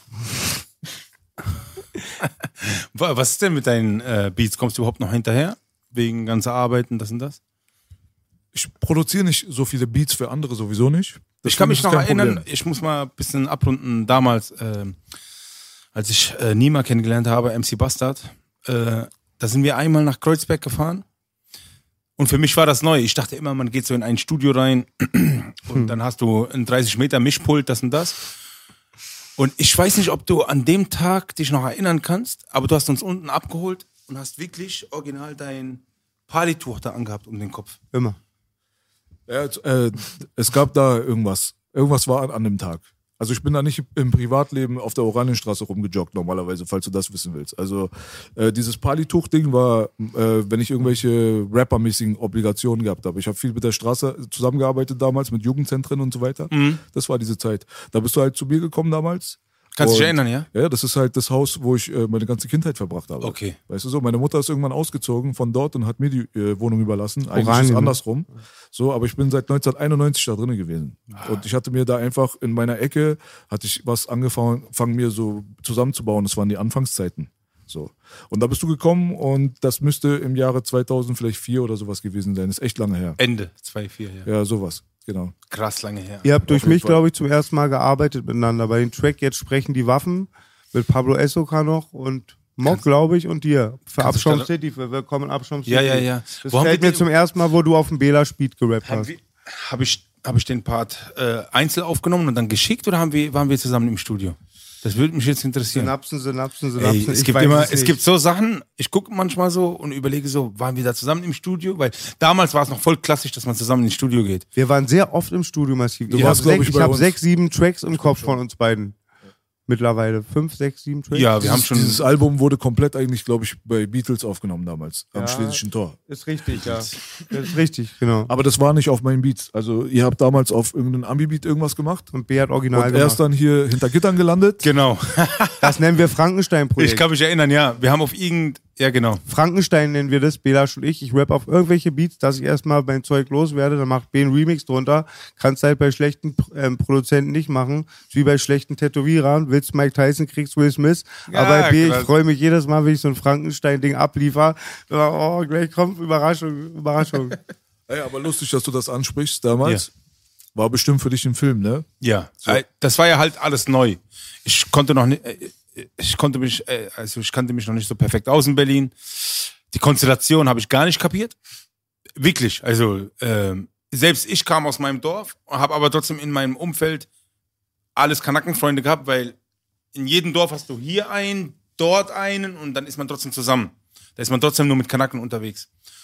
Wa- Was ist denn mit deinen äh, Beats? Kommst du überhaupt noch hinterher? Wegen ganzer Arbeiten, das und das? ich produziere nicht so viele Beats für andere sowieso nicht. Ich kann Deswegen mich ist noch es kein erinnern, Problem. ich muss mal ein bisschen abrunden, damals, äh, als ich äh, Nima kennengelernt habe, M C Bastard, äh, da sind wir einmal nach Kreuzberg gefahren und für mich war das neu. Ich dachte immer, man geht so in ein Studio rein und dann hast du ein dreißig Meter Mischpult, das und das. Und ich weiß nicht, ob du an dem Tag dich noch erinnern kannst, aber du hast uns unten abgeholt und hast wirklich original dein Partytuch da angehabt um den Kopf. Immer. Ja, jetzt, äh, es gab da irgendwas. Irgendwas war an, an dem Tag. Also ich bin da nicht im Privatleben auf der Oranienstraße rumgejoggt normalerweise, falls du das wissen willst. Also äh, dieses Palituch-Ding war, äh, wenn ich irgendwelche rappermäßigen Obligationen gehabt habe. Ich habe viel mit der Straße zusammengearbeitet damals, mit Jugendzentren und so weiter. Mhm. Das war diese Zeit. Da bist du halt zu mir gekommen damals. Kannst du dich Und- erinnern, ja? Ja, das ist halt das Haus, wo ich äh, meine ganze Kindheit verbracht habe. Okay. Weißt du so, meine Mutter ist irgendwann ausgezogen von dort und hat mir die äh, Wohnung überlassen. Eigentlich ist Oranien, es ne? andersrum. So, aber ich bin seit neunzehnhunderteinundneunzig da drinnen gewesen. Und ich hatte mir da einfach in meiner Ecke, hatte ich was angefangen, fangen mir so zusammenzubauen. Das waren die Anfangszeiten. So. Und da bist du gekommen und das müsste im Jahre zweitausend vielleicht vier oder sowas gewesen sein. Ist echt lange her. Ende zwei vier, ja. Ja, sowas. Genau. Krass lange her. Ihr habt durch jeden mich, Fall. glaube ich, zum ersten Mal gearbeitet miteinander. Bei dem Track Jetzt sprechen die Waffen mit Pablo Essoca noch und Mock, glaube ich, und dir. Für kannst du Abschaum da- City, für Willkommen Abschaum City. Ja, ja, ja. Das Wo haben fällt wir mir die- zum ersten Mal, wo du auf dem Bela Speed gerappt Haben hast. wir- Habe ich, hab ich den Part äh, einzeln aufgenommen und dann geschickt oder haben wir, waren wir zusammen im Studio? Das würde mich jetzt interessieren. Synapsen, Synapsen, Synapsen. Ey, es ich gibt weiß immer, es es nicht. gibt so Sachen, ich gucke manchmal so und überlege so, waren wir da zusammen im Studio? Weil damals war es noch voll klassisch, dass man zusammen ins Studio geht. Wir waren sehr oft im Studio massiv. Du ich warst, habe glaub sechs, ich, ich bei hab uns. sechs, sieben Tracks im Kopf von uns beiden. Mittlerweile. Fünf, sechs, sieben Tracks. Ja, wir Dieses, haben schon. dieses Album wurde komplett eigentlich, glaube ich, bei Beatles aufgenommen damals. Am Ja. Schlesischen Tor. Ist richtig, ja. Das ist richtig, genau. Aber das war nicht auf meinen Beats. Also ihr habt damals auf irgendeinem Ambi-Beat irgendwas gemacht Und B hat original und gemacht. er ist dann hier hinter Gittern gelandet. Genau. Das nennen wir Frankenstein-Projekt. Ich kann mich erinnern, ja. Wir haben auf irgend. Ja, genau. Frankenstein nennen wir das, Belasch und ich. Ich rap auf irgendwelche Beats, dass ich erstmal mein Zeug loswerde, dann macht B einen Remix drunter. Kannst halt bei schlechten ähm, Produzenten nicht machen. Ist wie bei schlechten Tätowierern. Willst Mike Tyson, kriegst Will Smith. Ja, Aber bei B, ich krass. freue mich jedes Mal, wenn ich so ein Frankenstein-Ding abliefer. Oh, gleich kommt Überraschung, Überraschung. Ey, aber lustig, dass du das ansprichst damals. War bestimmt für dich ein Film, ne? Ja. Äh, Das war ja halt alles neu. Ich konnte noch nicht. Äh, Ich konnte mich, äh, also ich kannte mich noch nicht so perfekt aus in Berlin. Die Konstellation habe ich gar nicht kapiert. Wirklich. Also ähm, selbst ich kam aus meinem Dorf, habe aber trotzdem in meinem Umfeld alles Kanackenfreunde gehabt, weil in jedem Dorf hast du hier einen, dort einen und dann ist man trotzdem zusammen. Da ist man trotzdem nur mit Kanaken unterwegs.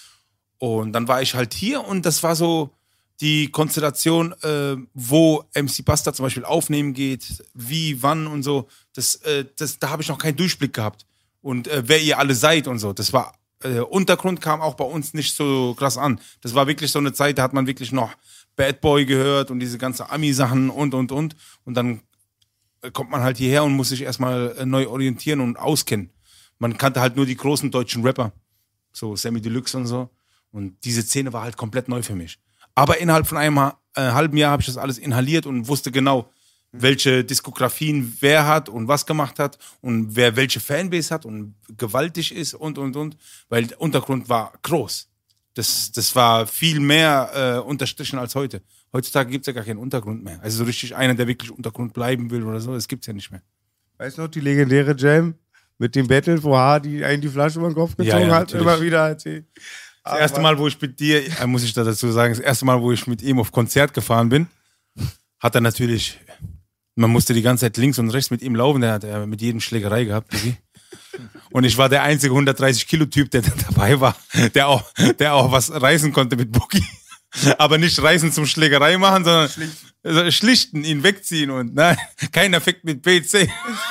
Und dann war ich halt hier und das war so die Konstellation, äh, wo M C Bastard zum Beispiel aufnehmen geht, wie, wann und so. Das, äh, das, da habe ich noch keinen Durchblick gehabt. Und äh, wer ihr alle seid und so. Das war, äh, Untergrund kam auch bei uns nicht so krass an. Das war wirklich so eine Zeit, da hat man wirklich noch Bad Boy gehört und diese ganzen Ami-Sachen und, und, und. Und dann äh, kommt man halt hierher und muss sich erstmal äh, neu orientieren und auskennen. Man kannte halt nur die großen deutschen Rapper. So Sammy Deluxe und so. Und diese Szene war halt komplett neu für mich. Aber innerhalb von einem äh, halben Jahr habe ich das alles inhaliert und wusste genau, welche Diskografien wer hat und was gemacht hat und wer welche Fanbase hat und gewaltig ist und, und, und. Weil der Untergrund war groß. Das, das war viel mehr äh, unterstrichen als heute. Heutzutage gibt es ja gar keinen Untergrund mehr. Also so richtig einer, der wirklich Untergrund bleiben will oder so, das gibt es ja nicht mehr. Weißt du noch, die legendäre Jam mit dem Battle, wo Hardy einen die Flasche über den Kopf gezogen Ja, ja, hat, natürlich. immer wieder erzählt. Das erste Mal, wo ich mit dir, äh, muss ich da dazu sagen, das erste Mal, wo ich mit ihm auf Konzert gefahren bin, hat er natürlich, man musste die ganze Zeit links und rechts mit ihm laufen, der hat ja mit jedem Schlägerei gehabt. Biggie. Und ich war der einzige hundertdreißig Kilo Typ, der dabei war, der auch, der auch was reißen konnte mit Boogie. Aber nicht reißen zum Schlägerei machen, sondern schlichten, schlichten ihn wegziehen und nein, kein Effekt mit P C.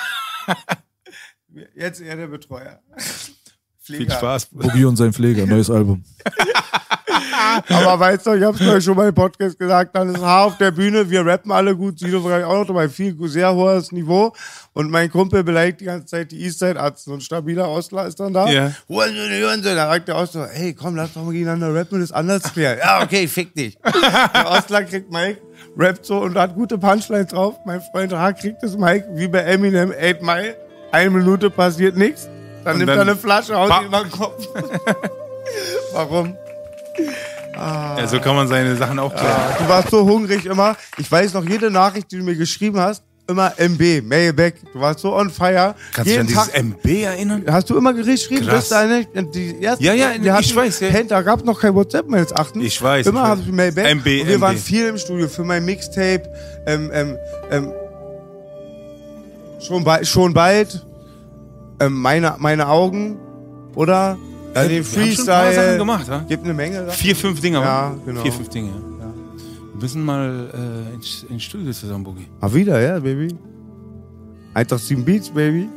Jetzt eher der Betreuer. Viel Spaß. Boogie und sein Pfleger, neues Album. Aber weißt du, ich hab's euch schon mal im Podcast gesagt, dann ist Haar auf der Bühne, wir rappen alle gut, Sido vielleicht auch noch dabei, viel, sehr hohes Niveau. Und mein Kumpel beleidigt die ganze Zeit die Eastside-Arzten. So ein stabiler Ostler ist dann da. Ja. Hurensohn, Hurensohn. Da sagt der Ostler, hey, komm, lass doch mal gegeneinander rappen und das anders klären. Ja, okay, fick dich. Der Ostler kriegt Mike, rappt so und hat gute Punchlines drauf. Mein Freund H. kriegt das Mike, wie bei Eminem, eight Mile. Eine Minute passiert nichts. Dann und nimmt dann er eine Flasche, haut pa- ihn über den Kopf. Warum? Ja, so kann man seine Sachen auch klären. Du warst so hungrig immer. Ich weiß noch, jede Nachricht, die du mir geschrieben hast, immer M B, Mailback. Du warst so on fire. Kannst du dich Jeden an dieses Tag M B erinnern? hast du immer geschrieben, Krass. bis deine, die ersten, Ja, ja, wir ich weiß, ja. Hey, da gab es noch kein WhatsApp meines Erachtens. Ich weiß, Immer ich habe weiß. ich Mailback. M B, und wir M B. waren viel im Studio für mein Mixtape. Ähm, ähm, ähm, schon, bald, schon bald. Ähm, meine, meine Augen. Oder? Ja, den wir haben schon ein paar Freestyle. Sachen gemacht, wa? Gibt eine Menge. Sachen. Vier, fünf Dinger, Ja, wa? genau. Vier, fünf Dinge. Ja. Wir müssen mal äh, ins, ins Studio zusammen, Boogie. Mal wieder, ja, Baby. eintausendsieben Beats, Baby.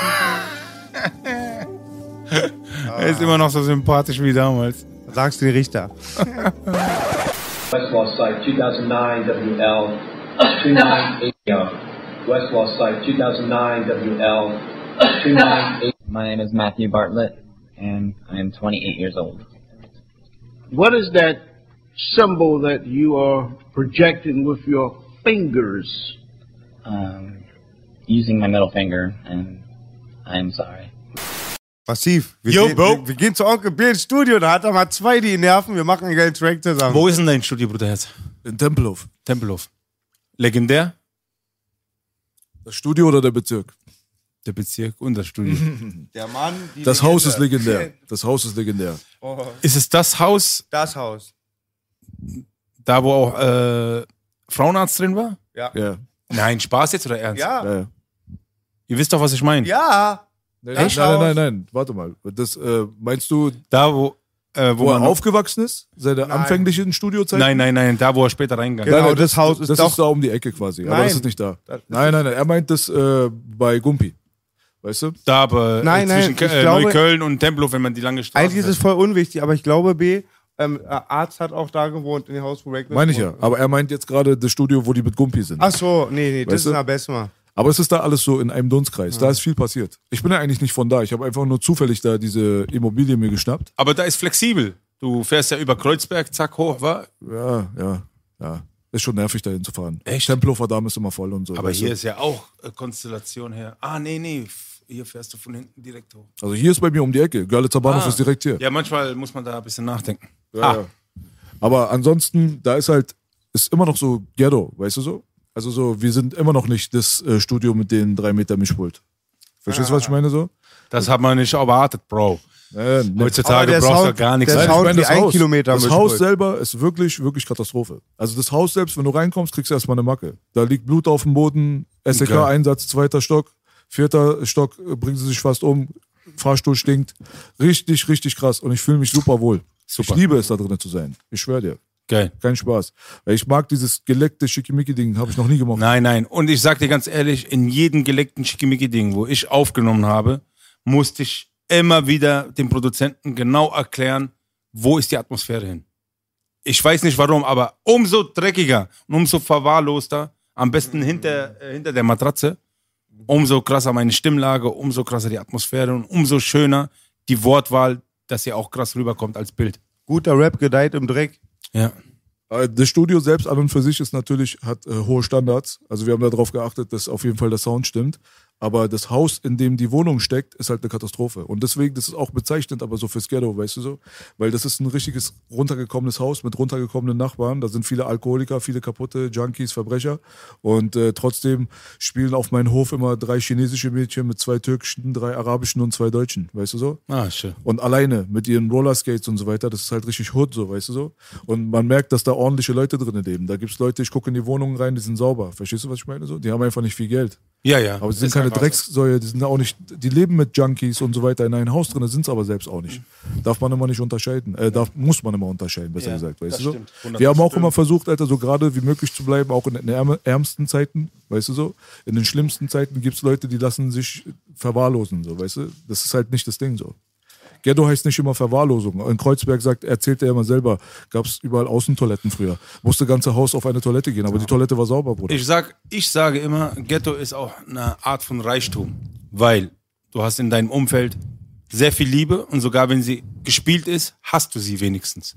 Er ist immer noch so sympathisch wie damals. Sagst du den Richter. Westlaw Site two thousand nine W L two nine eight zero. Westlaw Site two thousand nine W L two nine eight. My name is Matthew Bartlett, and I am twenty-eight years old. What is that symbol that you are projecting with your fingers? Um, using my middle finger, and I am sorry. Massiv. Wir, Yo, gehen, Bro. wir, wir gehen zu Onkel Bill ins Studio, da hat er mal zwei, die ihn nerven. Wir machen einen geilen Track zusammen. Wo ist denn dein Studio, Bruderherz? In Tempelhof. Tempelhof. Legendär? Das Studio oder der Bezirk? Der Bezirk und das Studio. Der Mann, die Das Legende. Haus ist legendär. Das Haus ist legendär. Oh, Ist es das Haus, das Haus. da wo auch äh, Frauenarzt drin war? Ja. Ja. Nein, Spaß jetzt oder ernst? Ja. Ja. Ihr wisst doch, was ich meine. Ja. Nein, Echt? nein, nein, nein, nein, warte mal. Das, äh, meinst du, Da, wo, äh, wo, wo er man aufgewachsen ist? Seine Nein. anfänglichen Studiozeiten? Nein, nein, nein, da, wo er später reingegangen Genau, nein, das Haus ist das doch- ist da um die Ecke quasi. Aber Nein. das ist nicht da. Das ist- Nein, nein, nein. Er meint das äh, bei Gumpi. Weißt du? Da, aber Nein, äh, nein, zwischen ich äh, glaube- Neukölln und Tempelhof, wenn man die lange Straße Eigentlich ist es voll unwichtig, aber ich glaube, B, ähm, Arzt hat auch da gewohnt, in dem Haus, wo Reckless Meine ich ja. wohnt. Aber er meint jetzt gerade das Studio, wo die mit Gumpi sind. Ach so, nee, nee, das Weißt ist du? ein Besser. Aber es ist da alles so in einem Dunstkreis. Da ist viel passiert. Ich bin ja eigentlich nicht von da. Ich habe einfach nur zufällig da diese Immobilie mir geschnappt. Aber da ist flexibel. Du fährst ja über Kreuzberg, zack, hoch, wa? Ja, ja, ja. Ist schon nervig, dahin zu fahren. Echt? Tempelhofer Damm ist immer voll und so. Aber weißt hier du? ist ja auch äh, Konstellation her. Ah, nee, nee, f- hier fährst du von hinten direkt hoch. Also hier ist bei mir um die Ecke. Görlitzer Bahnhof Ah. ist direkt hier. Ja, manchmal muss man da ein bisschen nachdenken. Ja, Ah. ja. Aber ansonsten, da ist halt, ist immer noch so Ghetto, weißt du so? Also so, wir sind immer noch nicht das äh, Studio mit den drei Meter Mischpult. Verstehst du, was ich meine so? Das hat man nicht erwartet, Bro. Äh, nee. Heutzutage Aber der brauchst du Sound- gar nichts der mehr. Nein, Sound- ich meine, wie ein Kilometer das Mischpult. Haus selber ist wirklich, wirklich Katastrophe. Also das Haus selbst, wenn du reinkommst, kriegst du erstmal eine Macke. Da liegt Blut auf dem Boden, S E K-Einsatz, zweiter Stock, vierter Stock, äh, bringen sie sich fast um, Fahrstuhl stinkt. Richtig, richtig krass. Und ich fühle mich super wohl. Super. Ich liebe es, da drinnen zu sein. Ich schwöre dir. Geil. Kein Spaß. Weil ich mag dieses geleckte Schickimicki-Ding, habe ich noch nie gemacht. Nein, nein. Und ich sag dir ganz ehrlich, in jedem geleckten Schickimicki-Ding, wo ich aufgenommen habe, musste ich immer wieder dem Produzenten genau erklären, wo ist die Atmosphäre hin. Ich weiß nicht warum, aber umso dreckiger und umso verwahrloster, am besten hinter, äh, hinter der Matratze, umso krasser meine Stimmlage, umso krasser die Atmosphäre und umso schöner die Wortwahl, dass sie auch krass rüberkommt als Bild. Guter Rap gedeiht im Dreck. Ja. Äh, Das Studio selbst an und für sich ist natürlich, hat äh, hohe Standards. Also wir haben darauf geachtet, dass auf jeden Fall der Sound stimmt. Aber das Haus, in dem die Wohnung steckt, ist halt eine Katastrophe. Und deswegen, das ist auch bezeichnend, aber so fürs Ghetto, weißt du so? Weil das ist ein richtiges runtergekommenes Haus mit runtergekommenen Nachbarn. Da sind viele Alkoholiker, viele kaputte Junkies, Verbrecher. Und äh, trotzdem spielen auf meinem Hof immer drei chinesische Mädchen mit zwei türkischen, drei arabischen und zwei deutschen, weißt du so? Ah, schön. Und alleine mit ihren Rollerskates und so weiter, das ist halt richtig Hood, so, weißt du so? Und man merkt, dass da ordentliche Leute drin leben. Da gibt's Leute, ich gucke in die Wohnungen rein, die sind sauber. Verstehst du, was ich meine? So? Die haben einfach nicht viel Geld. Ja, ja. Aber sie sind keine Dreckssäue, die sind auch nicht, die leben mit Junkies und so weiter in einem Haus drin, sind es aber selbst auch nicht. Darf man immer nicht unterscheiden. Äh, darf, muss man immer unterscheiden, besser Ja, gesagt, weißt das du stimmt. so? Wir haben auch immer versucht, Alter, so gerade wie möglich zu bleiben, auch in den ärm- ärmsten Zeiten, weißt du so? In den schlimmsten Zeiten gibt es Leute, die lassen sich verwahrlosen, so, weißt du? Das ist halt nicht das Ding so. Ghetto heißt nicht immer Verwahrlosung. In Kreuzberg sagt, erzählt er immer selber, gab es überall Außentoiletten früher. Musste ganze Haus auf eine Toilette gehen, aber die Toilette war sauber, Bruder. Ich sag, ich sage immer, Ghetto ist auch eine Art von Reichtum, weil du hast in deinem Umfeld sehr viel Liebe und sogar wenn sie gespielt ist, hast du sie wenigstens.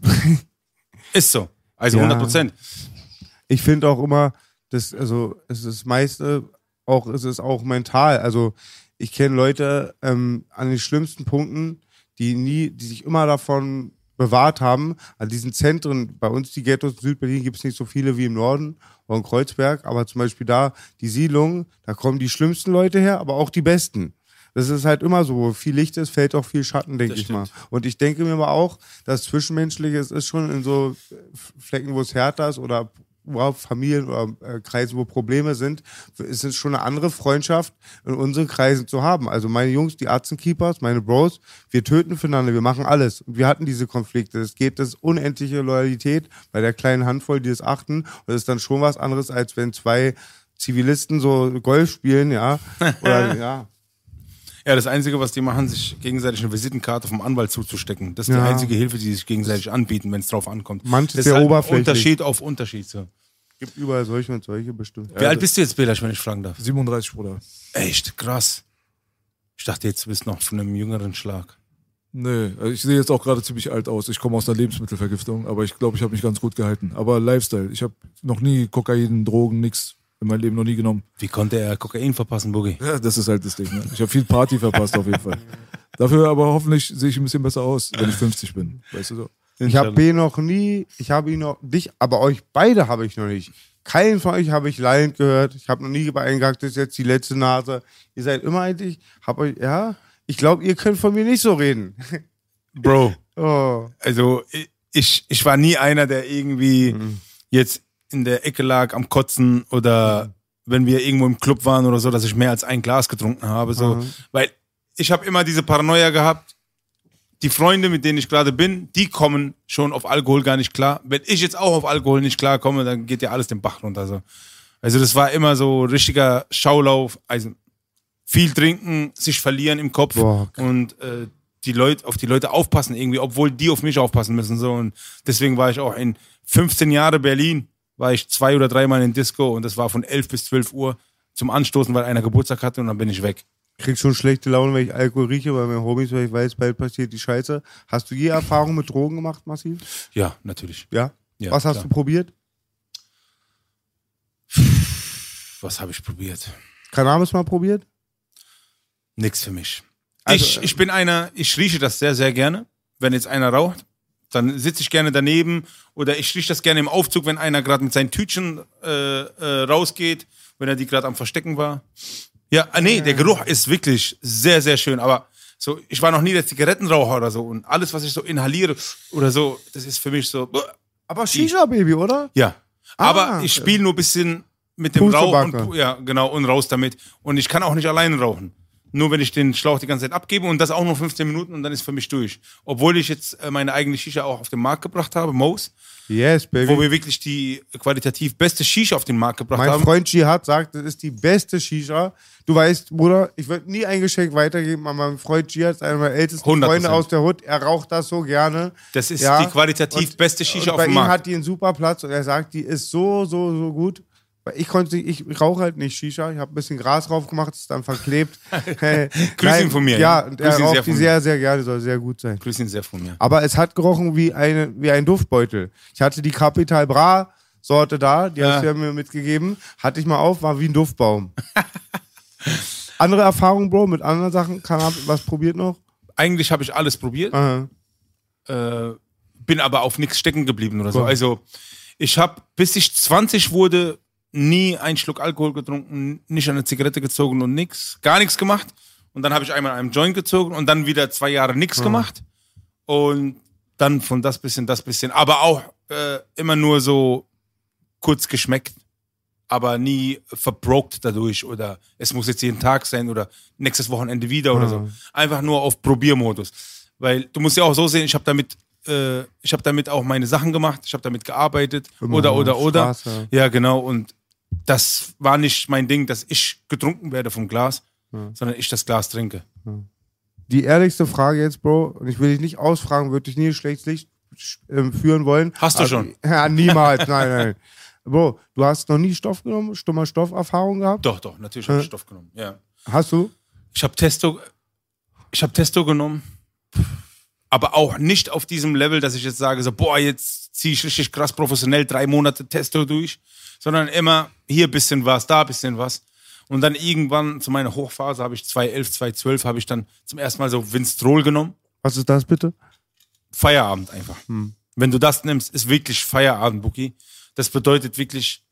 Ist so. Also Ja. hundert Prozent. Ich finde auch immer, das, also es ist das meiste, auch es ist auch mental. Also ich kenne Leute ähm, an den schlimmsten Punkten, die nie, die sich immer davon bewahrt haben. An diesen Zentren, bei uns die Ghettos in Südberlin gibt es nicht so viele wie im Norden oder in Kreuzberg, aber zum Beispiel da die Siedlung, da kommen die schlimmsten Leute her, aber auch die besten. Das ist halt immer so, wo viel Licht ist, fällt auch viel Schatten, denke ich mal. Und ich denke mir aber auch, dass Zwischenmenschliche, es ist schon in so Flecken, wo es härter ist oder überhaupt Familien oder äh, Kreisen, wo Probleme sind, ist es schon eine andere Freundschaft in unseren Kreisen zu haben. Also meine Jungs, die Atzenkeepers, meine Bros, wir töten füreinander, wir machen alles. Und wir hatten diese Konflikte. Es geht das unendliche Loyalität bei der kleinen Handvoll, die es achten. Und das ist dann schon was anderes, als wenn zwei Zivilisten so Golf spielen, ja. Oder, ja. Ja, das Einzige, was die machen, sich gegenseitig eine Visitenkarte vom Anwalt zuzustecken. Das ist Ja. die einzige Hilfe, die sich gegenseitig anbieten, wenn es drauf ankommt. Manches das sehr ist halt oberflächlich. Unterschied auf Unterschied. So. Gibt überall solche und solche bestimmt. Wie alt bist du jetzt, Belasch, wenn ich fragen darf? siebenunddreißig, Bruder. Echt, krass. Ich dachte, jetzt bist du noch von einem jüngeren Schlag. Nee, also ich sehe jetzt auch gerade ziemlich alt aus. Ich komme aus einer Lebensmittelvergiftung, aber ich glaube, ich habe mich ganz gut gehalten. Aber Lifestyle, ich habe noch nie Kokain, Drogen, nix in meinem Leben noch nie genommen. Wie konnte er Kokain verpassen, Boogie? Ja, das ist halt das Ding. Ne? Ich habe viel Party verpasst auf jeden Fall. Dafür aber hoffentlich sehe ich ein bisschen besser aus, wenn ich fünfzig bin. Weißt du so? Ich habe B noch nie, ich habe ihn noch, dich, aber euch beide habe ich noch nicht. Keinen von euch habe ich leidend gehört. Ich habe noch nie bei einem gesagt, das ist jetzt die letzte Nase. Ihr seid immer eigentlich, hab euch, ja, ich glaube, ihr könnt von mir nicht so reden. Bro, Oh. also ich, ich war nie einer, der irgendwie Mhm. jetzt in der Ecke lag am Kotzen oder wenn wir irgendwo im Club waren oder so, dass ich mehr als ein Glas getrunken habe. So. Mhm. Weil ich habe immer diese Paranoia gehabt, die Freunde, mit denen ich gerade bin, die kommen schon auf Alkohol gar nicht klar. Wenn ich jetzt auch auf Alkohol nicht klarkomme, dann geht ja alles den Bach runter. So. Also das war immer so richtiger Schaulauf. Also viel trinken, sich verlieren im Kopf Boah. und äh, die Leute, auf die Leute aufpassen irgendwie, obwohl die auf mich aufpassen müssen. So. Und deswegen war ich auch in fünfzehn Jahre Berlin, war ich zwei oder dreimal in Disco und das war von elf bis zwölf Uhr zum Anstoßen, weil einer Geburtstag hatte und dann bin ich weg. Ich krieg schon schlechte Laune, wenn ich Alkohol rieche, weil meine Homies, weil ich weiß, bald passiert die Scheiße. Hast du je Erfahrung mit Drogen gemacht, massiv? Ja, natürlich. Ja? Ja, Was hast klar. du probiert? Was habe ich probiert? Cannabis mal probiert? Nix für mich. Also, ich, ich bin einer, ich rieche das sehr, sehr gerne. Wenn jetzt einer raucht, dann sitze ich gerne daneben oder ich rieche das gerne im Aufzug, wenn einer gerade mit seinen Tütchen äh, äh, rausgeht, wenn er die gerade am Verstecken war. Ja, ah, nee, der Geruch ist wirklich sehr, sehr schön, aber so, ich war noch nie der Zigarettenraucher oder so und alles, was ich so inhaliere oder so, das ist für mich so, Aber Shisha, Baby, oder? ja. Ah, Aber ich spiele nur ein bisschen mit dem Rauch Pustebacke. und, ja, genau, und raus damit. Und ich kann auch nicht alleine rauchen. Nur wenn ich den Schlauch die ganze Zeit abgebe und das auch nur fünfzehn Minuten und dann ist für mich durch. Obwohl ich jetzt äh, meine eigene Shisha auch auf den Markt gebracht habe, Mose, Yes, Baby. wo wir wirklich die qualitativ beste Shisha auf den Markt gebracht Mein haben. Freund Jihad sagt, das ist die beste Shisha. Du weißt, Bruder, ich würde nie ein Geschenk weitergeben, aber mein Freund Jihad ist einer meiner ältesten hundert Freunde Prozent. aus der Hood. Er raucht das so gerne. Das ist Ja. die qualitativ Und- beste Shisha und auf bei dem ihm Markt. hat die einen super Platz und er sagt, die ist so, so, so gut. Weil ich konnte, ich, ich rauche halt nicht Shisha. Ich habe ein bisschen Gras drauf gemacht, ist dann verklebt. Grüß ihn von mir, Ja, ja. und Grüß er ihn raucht sehr die von sehr, sehr gerne, soll sehr gut sein. Grüß ihn sehr von mir. Aber es hat gerochen wie, eine, wie ein Duftbeutel. Ich hatte die Capital Bra Sorte da, die Ja. hast du ja mir mitgegeben. Hatte ich mal auf, war wie ein Duftbaum. Andere Erfahrungen, Bro, mit anderen Sachen? Cannabis, was probiert noch? Eigentlich habe ich alles probiert. Aha. Äh, bin aber auf nichts stecken geblieben oder so. Cool. Also ich habe, bis ich zwanzig wurde, nie einen Schluck Alkohol getrunken, nicht eine Zigarette gezogen und nix, gar nichts gemacht. Und dann habe ich einmal einen Joint gezogen und dann wieder zwei Jahre nichts Ja. gemacht. Und dann von das bisschen, das bisschen. Aber auch äh, immer nur so kurz geschmeckt, aber nie verbrokt dadurch oder es muss jetzt jeden Tag sein oder nächstes Wochenende wieder oder so. Einfach nur auf Probiermodus. Weil du musst ja auch so sehen, ich habe damit, äh, ich habe damit auch meine Sachen gemacht, ich habe damit gearbeitet Immer oder, auf oder, oder. Straße. Ja, genau. Und das war nicht mein Ding, dass ich getrunken werde vom Glas, Ja. sondern ich das Glas trinke. Die ehrlichste Frage jetzt, Bro, und ich will dich nicht ausfragen, würde dich nie in schlechtes Licht ähm, führen wollen. Hast du Aber- schon? Ja, niemals, nein, nein. Bro, du hast noch nie Stoff genommen, stummer Stofferfahrung gehabt? Doch, doch, natürlich habe ich Äh. Stoff genommen. Ja. Hast du? Ich habe Testo, ich habe Testo genommen, aber auch nicht auf diesem Level, dass ich jetzt sage, so, boah, jetzt ziehe ich richtig krass professionell drei Monate Testo durch, sondern immer hier bisschen was, da bisschen was. Und dann irgendwann zu meiner Hochphase habe ich zwanzig elf, zwanzig zwölf habe ich dann zum ersten Mal so Winstrol genommen. Was ist das bitte? Feierabend einfach. Wenn du das nimmst, ist wirklich Feierabend, Buki. Das bedeutet wirklich,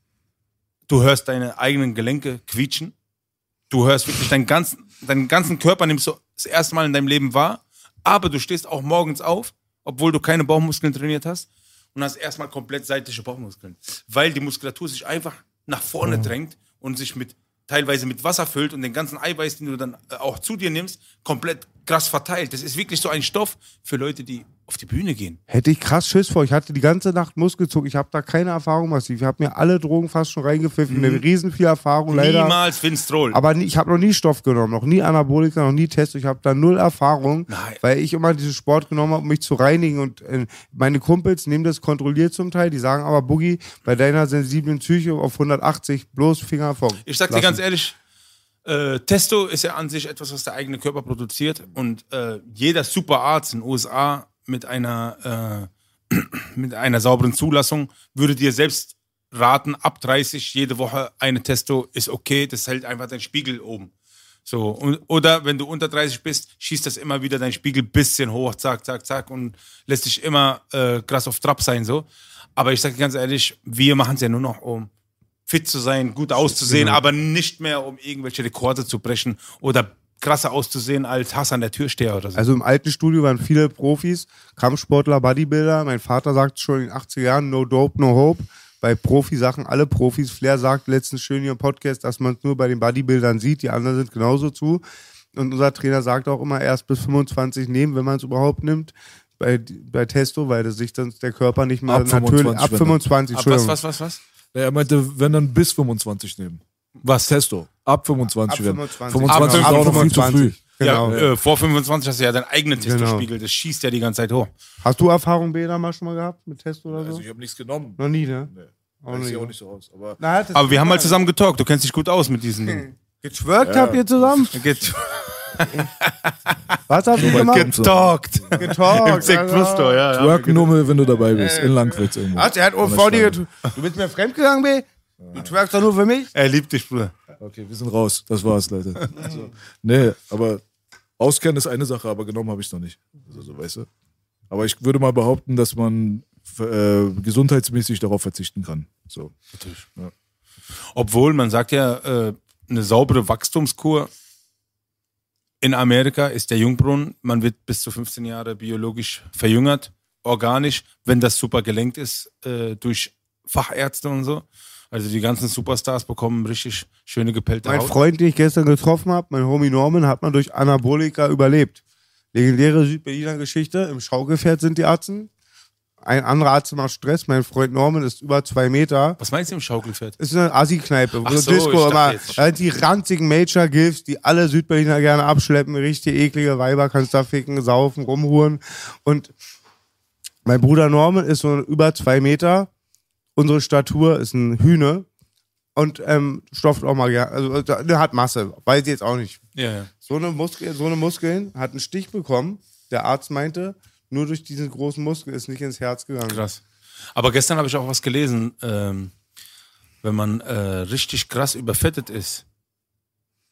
du hörst deine eigenen Gelenke quietschen. Du hörst wirklich deinen ganzen, deinen ganzen Körper nimmst du das erste Mal in deinem Leben wahr. Aber du stehst auch morgens auf, obwohl du keine Bauchmuskeln trainiert hast und hast erstmal komplett seitliche Bauchmuskeln. Weil die Muskulatur sich einfach nach vorne drängt und sich mit teilweise mit Wasser füllt und den ganzen Eiweiß, den du dann äh, auch zu dir nimmst, komplett krass verteilt. Das ist wirklich so ein Stoff für Leute, die auf die Bühne gehen. Hätte ich krass Schiss vor. Ich hatte die ganze Nacht Muskelzug. Ich habe da keine Erfahrung massiv. Ich habe mir alle Drogen fast schon reingepfiffen. Mhm. Eine riesen viel Erfahrung, leider. Niemals Winstrol. Aber nie, ich habe noch nie Stoff genommen, noch nie Anabolika, noch nie Testo. Ich habe da null Erfahrung, Nein. weil ich immer diesen Sport genommen habe, um mich zu reinigen. Und äh, meine Kumpels nehmen das kontrolliert zum Teil. Die sagen aber, Boogie, bei deiner sensiblen Psyche auf hundertachtzig, bloß Finger vor. Ich sag dir ganz ehrlich, äh, Testo ist ja an sich etwas, was der eigene Körper produziert. Und äh, jeder Superarzt in den U S A mit einer, äh, mit einer sauberen Zulassung würde dir selbst raten, ab dreißig jede Woche eine Testo ist okay, das hält einfach deinen Spiegel oben. So, und, oder wenn du unter dreißig bist, schießt das immer wieder dein Spiegel ein bisschen hoch, zack, zack, zack und lässt dich immer äh, krass auf Trab sein. So. Aber ich sage ganz ehrlich, wir machen es ja nur noch, um fit zu sein, gut auszusehen, Genau. aber nicht mehr, um irgendwelche Rekorde zu brechen oder krasser auszusehen als Hassan der Türsteher oder so. Also im alten Studio waren viele Profis, Kampfsportler, Bodybuilder. Mein Vater sagt schon in den achtziger Jahren, no dope, no hope. Bei Profisachen, alle Profis. Flair sagt letztens schön hier im Podcast, dass man es nur bei den Bodybuildern sieht. Die anderen sind genauso zu. Und unser Trainer sagt auch immer, erst bis fünfundzwanzig nehmen, wenn man es überhaupt nimmt. Bei, bei Testo, weil das sich dann der Körper nicht mehr Ab natürlich... fünfundzwanzig, Ab wenn fünfundzwanzig, Aber was, Entschuldigung. was, was, was? Ja, er meinte, wenn dann bis fünfundzwanzig nehmen. Was? Testo. Ab fünfundzwanzig. Ab werden. fünfundzwanzig. fünfundzwanzig ist Ab auch noch viel zu früh. fünfundzwanzig. Genau. Ja, äh, vor fünfundzwanzig hast du ja deinen eigenen Genau. Testospiegel, das schießt ja die ganze Zeit hoch. Hast du Erfahrung, Beda, mal schon mal gehabt mit Testo oder so? Also ich habe nichts genommen. Noch nie, ne? Nee. Auch Das nicht. sieht auch nicht so aus. Aber Na, das Aber wir haben mal mal zusammen getalkt, du kennst dich gut aus mit diesen Dingen. Getwerkt habt ihr zusammen? Get Was habt ihr gemacht? getalkt. Getalkt. Im Sekt also. Plus Store, ja. ja. Twerken nur, wenn du dabei bist. In Langwitz irgendwo. Was? Er hat An der vor dir. Stange. Du bist mir fremdgegangen, B? Du twerkst doch nur für mich? Er liebt dich, Bruder. Okay, wir sind raus. Das war's, Leute. So. Nee, aber auskennen ist eine Sache, aber genommen habe ich es noch nicht. Also, so, weißt du? Aber ich würde mal behaupten, dass man äh, gesundheitsmäßig darauf verzichten kann. So. Natürlich. Ja. Obwohl, man sagt ja, äh, eine saubere Wachstumskur in Amerika ist der Jungbrunnen. Man wird bis zu fünfzehn Jahre biologisch verjüngert, organisch, wenn das super gelenkt ist, äh, durch Fachärzte und so. Also die ganzen Superstars bekommen richtig schöne gepellte Mein Haut. Freund, den ich gestern getroffen habe, mein Homie Norman, hat man durch Anabolika überlebt. Legendäre Südberliner Geschichte. Im Schaugefährt sind die Arzten. Ein anderer Arzt macht Stress. Mein Freund Norman ist über zwei Meter. Was meinst du im Schaukelpferd? Ist eine Assi-Kneipe, wo Ach so, Disco ich dachte immer. jetzt- Da sind die ranzigen Major-Gilfs, die alle Südberliner gerne abschleppen. Richtig eklige Weiber, kannst da ficken, saufen, rumhuren. Und mein Bruder Norman ist so über zwei Meter. Unsere Statur ist ein Hühne. Und ähm, stofft auch mal gerne. Also der hat Masse. Weiß ich jetzt auch nicht. Ja, ja. So eine, Muskel, so eine Muskeln hat einen Stich bekommen. Der Arzt meinte, nur durch diesen großen Muskel ist nicht ins Herz gegangen. Krass. Aber gestern habe ich auch was gelesen. Ähm, wenn man äh, richtig krass überfettet ist,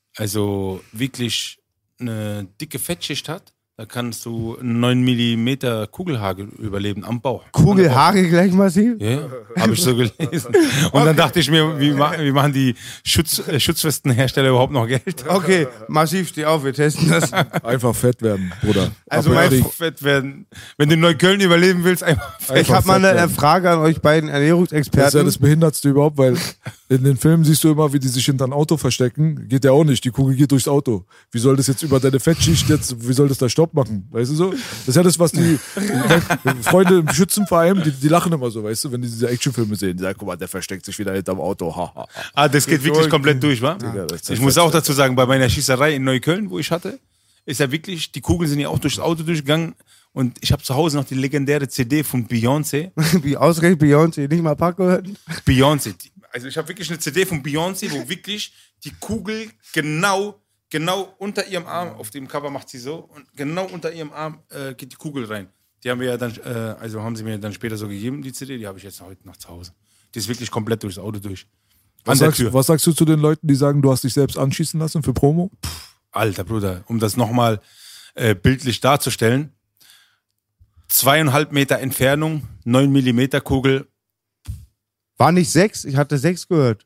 also wirklich eine dicke Fettschicht hat, da kannst du neun Millimeter Kugelhagel überleben am Bauch. Kugelhagel gleich massiv? Ja, habe ich so gelesen. Und dann dachte ich mir, wie, ma wie machen die Schutz äh, Schutzwestenhersteller überhaupt noch Geld? Okay, massiv, steh auf, wir testen das. Einfach fett werden, Bruder. Also Aber mein ich- Fett werden. Wenn du in Neukölln überleben willst, einfach fett. Ich habe mal fett eine werden. Frage an euch beiden Das ist ja Ernährungsexperten. das Behindertste überhaupt, weil in den Filmen siehst du immer, wie die sich hinter ein Auto verstecken. Geht ja auch nicht. Die Kugel geht durchs Auto. Wie soll das jetzt über deine Fettschicht jetzt, wie soll das da Stopp machen? Weißt du so? Das ist ja das, was die Freunde im Schützenverein, die, die lachen immer so, weißt du, wenn die diese Actionfilme sehen. Die sagen, guck mal, der versteckt sich wieder hinterm Auto. Ha, ha, ha. Ah, das geht wirklich komplett durch, wa? Ja, das ist Ich muss auch dazu sagen, bei meiner Schießerei in Neukölln, wo ich hatte, ist ja wirklich, die Kugeln sind ja auch durchs Auto durchgegangen und ich habe zu Hause noch die legendäre C D von Beyoncé. Wie ausgerechnet Beyoncé, nicht mal Paco hörten. Beyoncé. Die- Also ich habe wirklich eine C D von Beyoncé, wo wirklich die Kugel genau, genau unter ihrem Arm, auf dem Cover macht sie so, und genau unter ihrem Arm äh, geht die Kugel rein. Die haben wir ja dann, äh, also haben sie mir dann später so gegeben, die C D, die habe ich jetzt heute noch zu Hause. Die ist wirklich komplett durchs Auto durch. An Was der sagst, Tür. was sagst du zu den Leuten, die sagen, du hast dich selbst anschießen lassen für Promo? Alter Bruder, um das nochmal äh, bildlich darzustellen. Zweieinhalb Meter Entfernung, neun Millimeter Kugel. War nicht sechs? Ich hatte sechs gehört.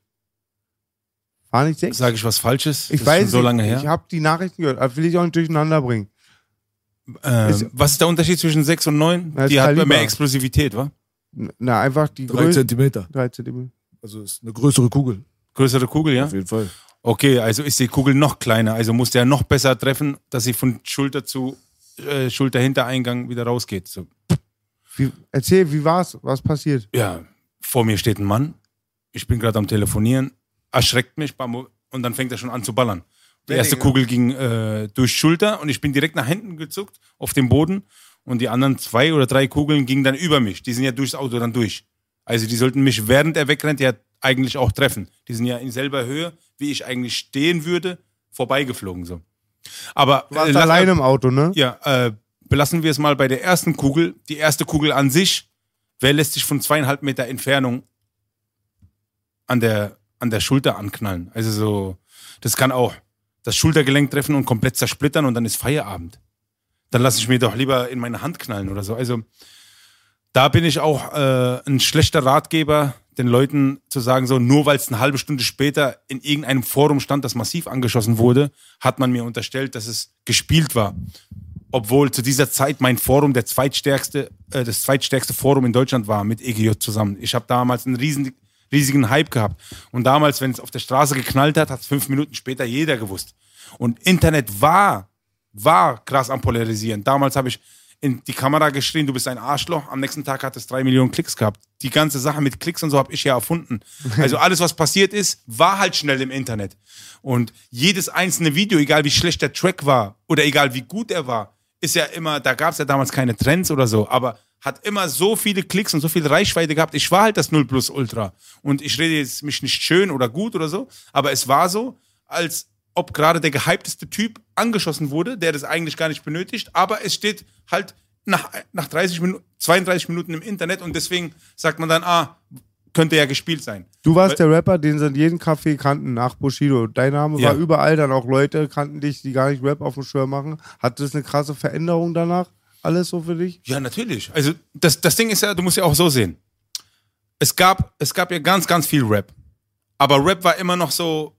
War nicht sechs? Sage ich was Falsches? Ich Das weiß ist schon so nicht. lange her. Ich habe die Nachrichten gehört, aber will ich auch nicht durcheinander bringen. Ähm, Ist- was ist der Unterschied zwischen sechs und neun? Na, das Die hat Kaliber. mehr Explosivität, wa? Na, einfach die Drei Größe. Zentimeter. Drei Zentimeter. Also ist eine größere Kugel. Größere Kugel, ja? Auf jeden Fall. Okay, also ist die Kugel noch kleiner. Also muss der noch besser treffen, dass sie von Schulter zu äh, Schulter-Hintereingang wieder rausgeht. So. Wie, erzähl, wie war's? Was passiert? Ja, vor mir steht ein Mann. Ich bin gerade am Telefonieren. Erschreckt mich bam, und dann fängt er schon an zu ballern. Die erste Kugel ging äh, durch Schulter und ich bin direkt nach hinten gezuckt auf den Boden und die anderen zwei oder drei Kugeln gingen dann über mich. Die sind ja durchs Auto dann durch. Also die sollten mich, während er wegrennt, ja eigentlich auch treffen. Die sind ja in selber Höhe, wie ich eigentlich stehen würde, vorbeigeflogen. So. Aber Du warst äh, lass- alleine im Auto, ne? Ja, äh, belassen wir es mal bei der ersten Kugel. Die erste Kugel an sich, wer lässt sich von zweieinhalb Meter Entfernung an der, an der Schulter anknallen? Also so, das kann auch das Schultergelenk treffen und komplett zersplittern und dann ist Feierabend. Dann lasse ich mir doch lieber in meine Hand knallen oder so. Also da bin ich auch äh, ein schlechter Ratgeber, den Leuten zu sagen, so nur weil es eine halbe Stunde später in irgendeinem Forum stand, das massiv angeschossen wurde, hat man mir unterstellt, dass es gespielt war. Obwohl zu dieser Zeit mein Forum der zweitstärkste, äh, das zweitstärkste Forum in Deutschland war mit E G J zusammen. Ich habe damals einen riesen, riesigen Hype gehabt. Und damals, wenn es auf der Straße geknallt hat, hat es fünf Minuten später jeder gewusst. Und Internet war, war krass am Polarisieren. Damals habe ich in die Kamera geschrien, du bist ein Arschloch. Am nächsten Tag hat es drei Millionen Klicks gehabt. Die ganze Sache mit Klicks und so habe ich ja erfunden. Also alles, was passiert ist, war halt schnell im Internet. Und jedes einzelne Video, egal wie schlecht der Track war oder egal wie gut er war, ist ja immer, da gab es ja damals keine Trends oder so, aber hat immer so viele Klicks und so viel Reichweite gehabt. Ich war halt das null Plus Ultra. Und ich rede jetzt mich nicht schön oder gut oder so, aber es war so, als ob gerade der gehypteste Typ angeschossen wurde, der das eigentlich gar nicht benötigt, aber es steht halt nach, nach dreißig Minuten, zweiunddreißig Minuten im Internet und deswegen sagt man dann, ah, könnte ja gespielt sein. Du warst der Rapper, den sie in jedem Café kannten nach Bushido. Dein Name Ja. war überall, dann auch Leute kannten dich, die gar nicht Rap auf dem Schirm machen. Hat das eine krasse Veränderung danach? Alles so für dich? Ja, natürlich. Also das, das Ding ist ja, du musst ja auch so sehen. Es gab, es gab ja ganz, ganz viel Rap. Aber Rap war immer noch so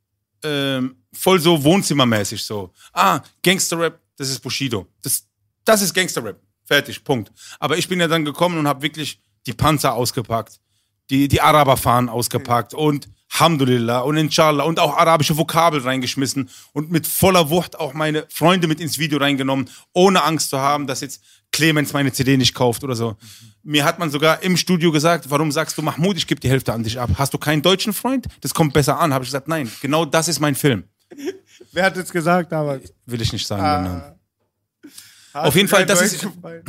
ähm, voll so wohnzimmermäßig so. Ah, Gangster-Rap, das ist Bushido. Das, das ist Gangster-Rap. Fertig, Punkt. Aber ich bin ja dann gekommen und habe wirklich die Panzer ausgepackt, die, die Araberfahnen ausgepackt und Alhamdulillah und Inshallah und auch arabische Vokabel reingeschmissen und mit voller Wucht auch meine Freunde mit ins Video reingenommen, ohne Angst zu haben, dass jetzt Clemens meine C D nicht kauft oder so. Mhm. Mir hat man sogar im Studio gesagt, warum sagst du, Mahmoud, ich gebe die Hälfte an dich ab. Hast du keinen deutschen Freund? Das kommt besser an. Habe ich gesagt, nein, genau das ist mein Film. Wer hat das gesagt damals? Will ich nicht sagen, Ah. den Namen. Auf jeden Fall, das ist...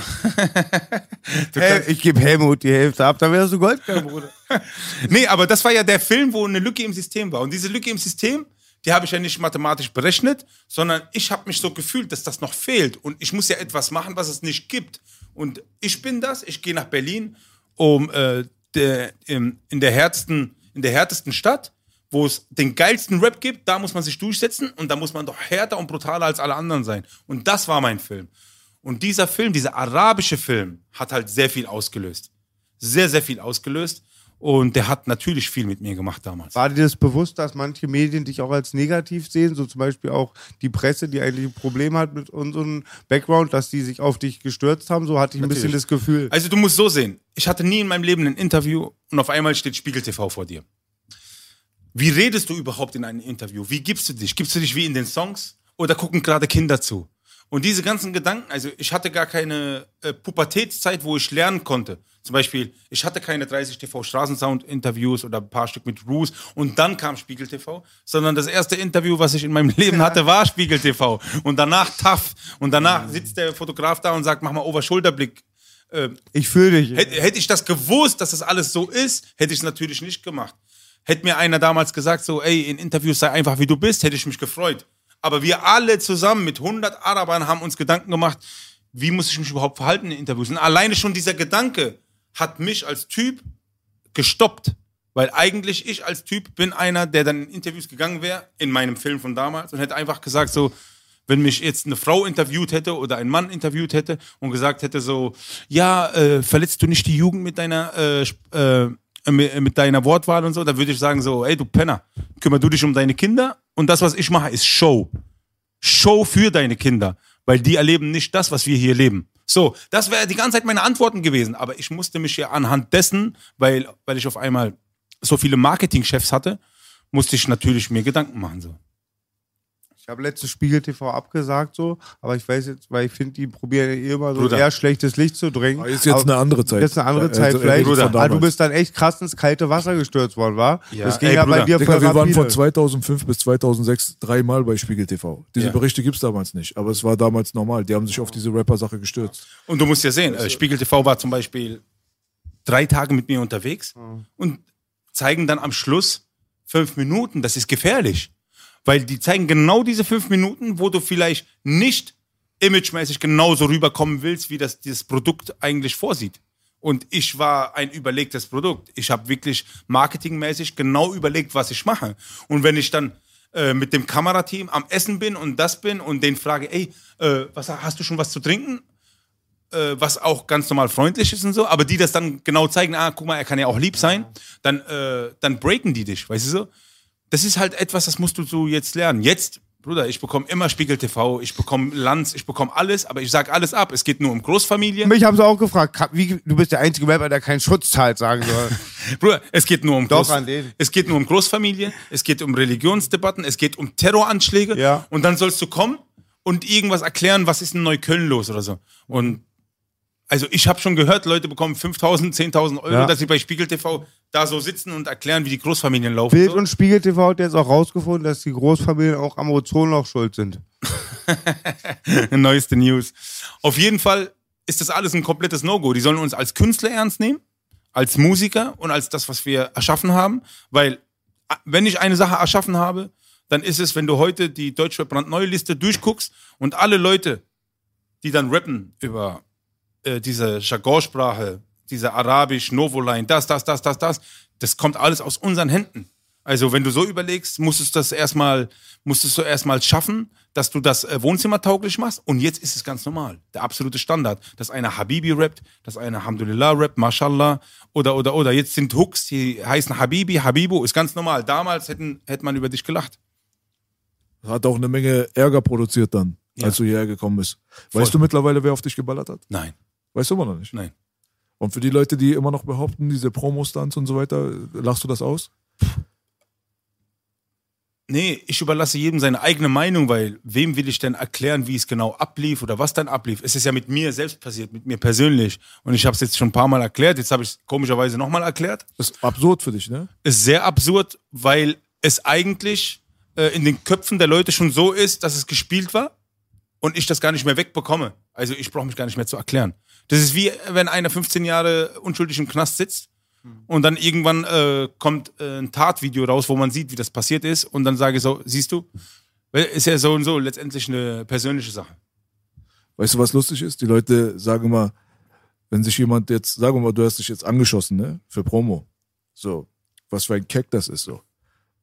Hey, ich gebe Helmut die Hälfte ab, dann wärst du Goldberg, Bruder. Nee, aber das war ja der Film, wo eine Lücke im System war. Und diese Lücke im System, die habe ich ja nicht mathematisch berechnet, sondern ich habe mich so gefühlt, dass das noch fehlt. Und ich muss ja etwas machen, was es nicht gibt. Und ich bin das, ich gehe nach Berlin, um äh, der, in, in, der härtesten, in der härtesten Stadt, wo es den geilsten Rap gibt, da muss man sich durchsetzen und da muss man doch härter und brutaler als alle anderen sein. Und das war mein Film. Und dieser Film, dieser arabische Film, hat halt sehr viel ausgelöst. Sehr, sehr viel ausgelöst. Und der hat natürlich viel mit mir gemacht damals. War dir das bewusst, dass manche Medien dich auch als negativ sehen? So zum Beispiel auch die Presse, die eigentlich ein Problem hat mit unserem Background, dass die sich auf dich gestürzt haben? So hatte ich ein Natürlich. bisschen das Gefühl. Also du musst so sehen, ich hatte nie in meinem Leben ein Interview und auf einmal steht Spiegel T V vor dir. Wie redest du überhaupt in einem Interview? Wie gibst du dich? Gibst du dich wie in den Songs oder gucken gerade Kinder zu? Und diese ganzen Gedanken, also ich hatte gar keine äh, Pubertätszeit, wo ich lernen konnte. Zum Beispiel, ich hatte keine dreißig T V Straßensound-Interviews oder ein paar Stück mit Roos und dann kam Spiegel T V, sondern das erste Interview, was ich in meinem Leben hatte, war Spiegel T V. Und danach T A F. Und danach sitzt der Fotograf da und sagt, mach mal Oberschulterblick. Äh, ich fühle dich. Hätte, hätte ich das gewusst, dass das alles so ist, hätte ich es natürlich nicht gemacht. Hätte mir einer damals gesagt, so, ey, in Interviews sei einfach wie du bist, hätte ich mich gefreut. Aber wir alle zusammen mit hundert Arabern haben uns Gedanken gemacht, wie muss ich mich überhaupt verhalten in Interviews? Und alleine schon dieser Gedanke hat mich als Typ gestoppt. Weil eigentlich ich als Typ bin einer, der dann in Interviews gegangen wäre, in meinem Film von damals, und hätte einfach gesagt so, wenn mich jetzt eine Frau interviewt hätte oder ein Mann interviewt hätte und gesagt hätte so, ja, äh, verletzt du nicht die Jugend mit deiner äh, äh, mit deiner Wortwahl und so, dann würde ich sagen so, ey du Penner, kümmer du dich um deine Kinder und das, was ich mache, ist Show. Show für deine Kinder, weil die erleben nicht das, was wir hier leben. So, das wäre die ganze Zeit meine Antworten gewesen, aber ich musste mich ja anhand dessen, weil, weil ich auf einmal so viele Marketingchefs hatte, musste ich natürlich mir Gedanken machen. So. Ich habe letztes Spiegel T V abgesagt, so, aber ich weiß jetzt, weil ich finde, die probieren ja eh immer so Bruder. eher schlechtes Licht zu bringen. Aber ist jetzt aber eine andere Zeit. Jetzt eine andere Ja, Zeit also, vielleicht. Bruder, Aber du bist dann echt krass ins kalte Wasser gestürzt worden, war? Ja. Das ging Ey, ja Bruder. bei dir Digga, voll wir waren rapide. von zweitausendfünf bis zweitausendsechs dreimal bei Spiegel T V. Diese Ja. Berichte gibt's damals nicht, aber es war damals normal. Die haben sich auf diese Rapper-Sache gestürzt. Und du musst ja sehen, äh, Spiegel T V war zum Beispiel drei Tage mit mir unterwegs und zeigen dann am Schluss fünf Minuten. Das ist gefährlich. Weil die zeigen genau diese fünf Minuten, wo du vielleicht nicht imagemäßig genauso rüberkommen willst, wie das dieses Produkt eigentlich vorsieht. Und ich war ein überlegtes Produkt. Ich habe wirklich marketingmäßig genau überlegt, was ich mache. Und wenn ich dann äh, mit dem Kamerateam am Essen bin und das bin und den frage, ey, äh, was, hast du schon was zu trinken? Äh, was auch ganz normal freundlich ist und so, aber die das dann genau zeigen, ah, guck mal, er kann ja auch lieb sein, dann, äh, dann breaken die dich, weißt du so? Das ist halt etwas, das musst du so jetzt lernen. Jetzt, Bruder, ich bekomme immer Spiegel T V, ich bekomme Lanz, ich bekomme alles, aber ich sag alles ab. Es geht nur um Großfamilie. Mich haben sie auch gefragt, wie, du bist der einzige Rapper, der keinen Schutz zahlt, sagen soll. Bruder, es geht nur um Doch, Groß, an den. es geht nur um Großfamilie, es geht um Religionsdebatten, es geht um Terroranschläge. Ja. Und dann sollst du kommen und irgendwas erklären, was ist in Neukölln los oder so. Und also ich habe schon gehört, Leute bekommen fünftausend, zehntausend Euro, Ja. dass sie bei Spiegel T V da so sitzen und erklären, wie die Großfamilien laufen. Bild so. und Spiegel T V hat jetzt auch rausgefunden, dass die Großfamilien auch am Ozonloch schuld sind. Neueste News. Auf jeden Fall ist das alles ein komplettes No-Go. Die sollen uns als Künstler ernst nehmen, als Musiker und als das, was wir erschaffen haben. Weil, wenn ich eine Sache erschaffen habe, dann ist es, wenn du heute die Deutsche brandneue Liste durchguckst und alle Leute, die dann rappen über äh, diese Jargonsprache, diese Arabisch, Novoline, das, das, das, das, das, das kommt alles aus unseren Händen. Also wenn du so überlegst, musstest du das erstmal, musstest du erstmal schaffen, dass du das äh, wohnzimmertauglich machst. Und jetzt ist es ganz normal. Der absolute Standard. Dass einer Habibi rappt, dass einer Alhamdulillah rappt, Mashallah. Oder, oder, oder. Jetzt sind Hooks, die heißen Habibi, Habibo, ist ganz normal. Damals hätten, hätte man über dich gelacht. Hat auch eine Menge Ärger produziert dann, Ja. als du hierher gekommen bist. Voll. Weißt du mittlerweile, wer auf dich geballert hat? Nein, Weißt du immer noch nicht? nein. Und für die Leute, die immer noch behaupten, diese Promo-Stunts und so weiter, lachst du das aus? Nee, ich überlasse jedem seine eigene Meinung, weil wem will ich denn erklären, wie es genau ablief oder was dann ablief? Es ist ja mit mir selbst passiert, mit mir persönlich. Und ich habe es jetzt schon ein paar Mal erklärt, jetzt habe ich es komischerweise nochmal erklärt. Das ist absurd für dich, ne? Ist sehr absurd, weil es eigentlich äh, in den Köpfen der Leute schon so ist, dass es gespielt war und ich das gar nicht mehr wegbekomme. Also ich brauche mich gar nicht mehr zu erklären. Das ist wie, wenn einer fünfzehn Jahre unschuldig im Knast sitzt und dann irgendwann äh, kommt äh, ein Tatvideo raus, wo man sieht, wie das passiert ist und dann sage ich so, siehst du, ist ja so und so letztendlich eine persönliche Sache. Weißt du, was lustig ist? Die Leute sagen immer, wenn sich jemand jetzt, sagen wir mal, du hast dich jetzt angeschossen, ne? Für Promo. So, was für ein Keck das ist so.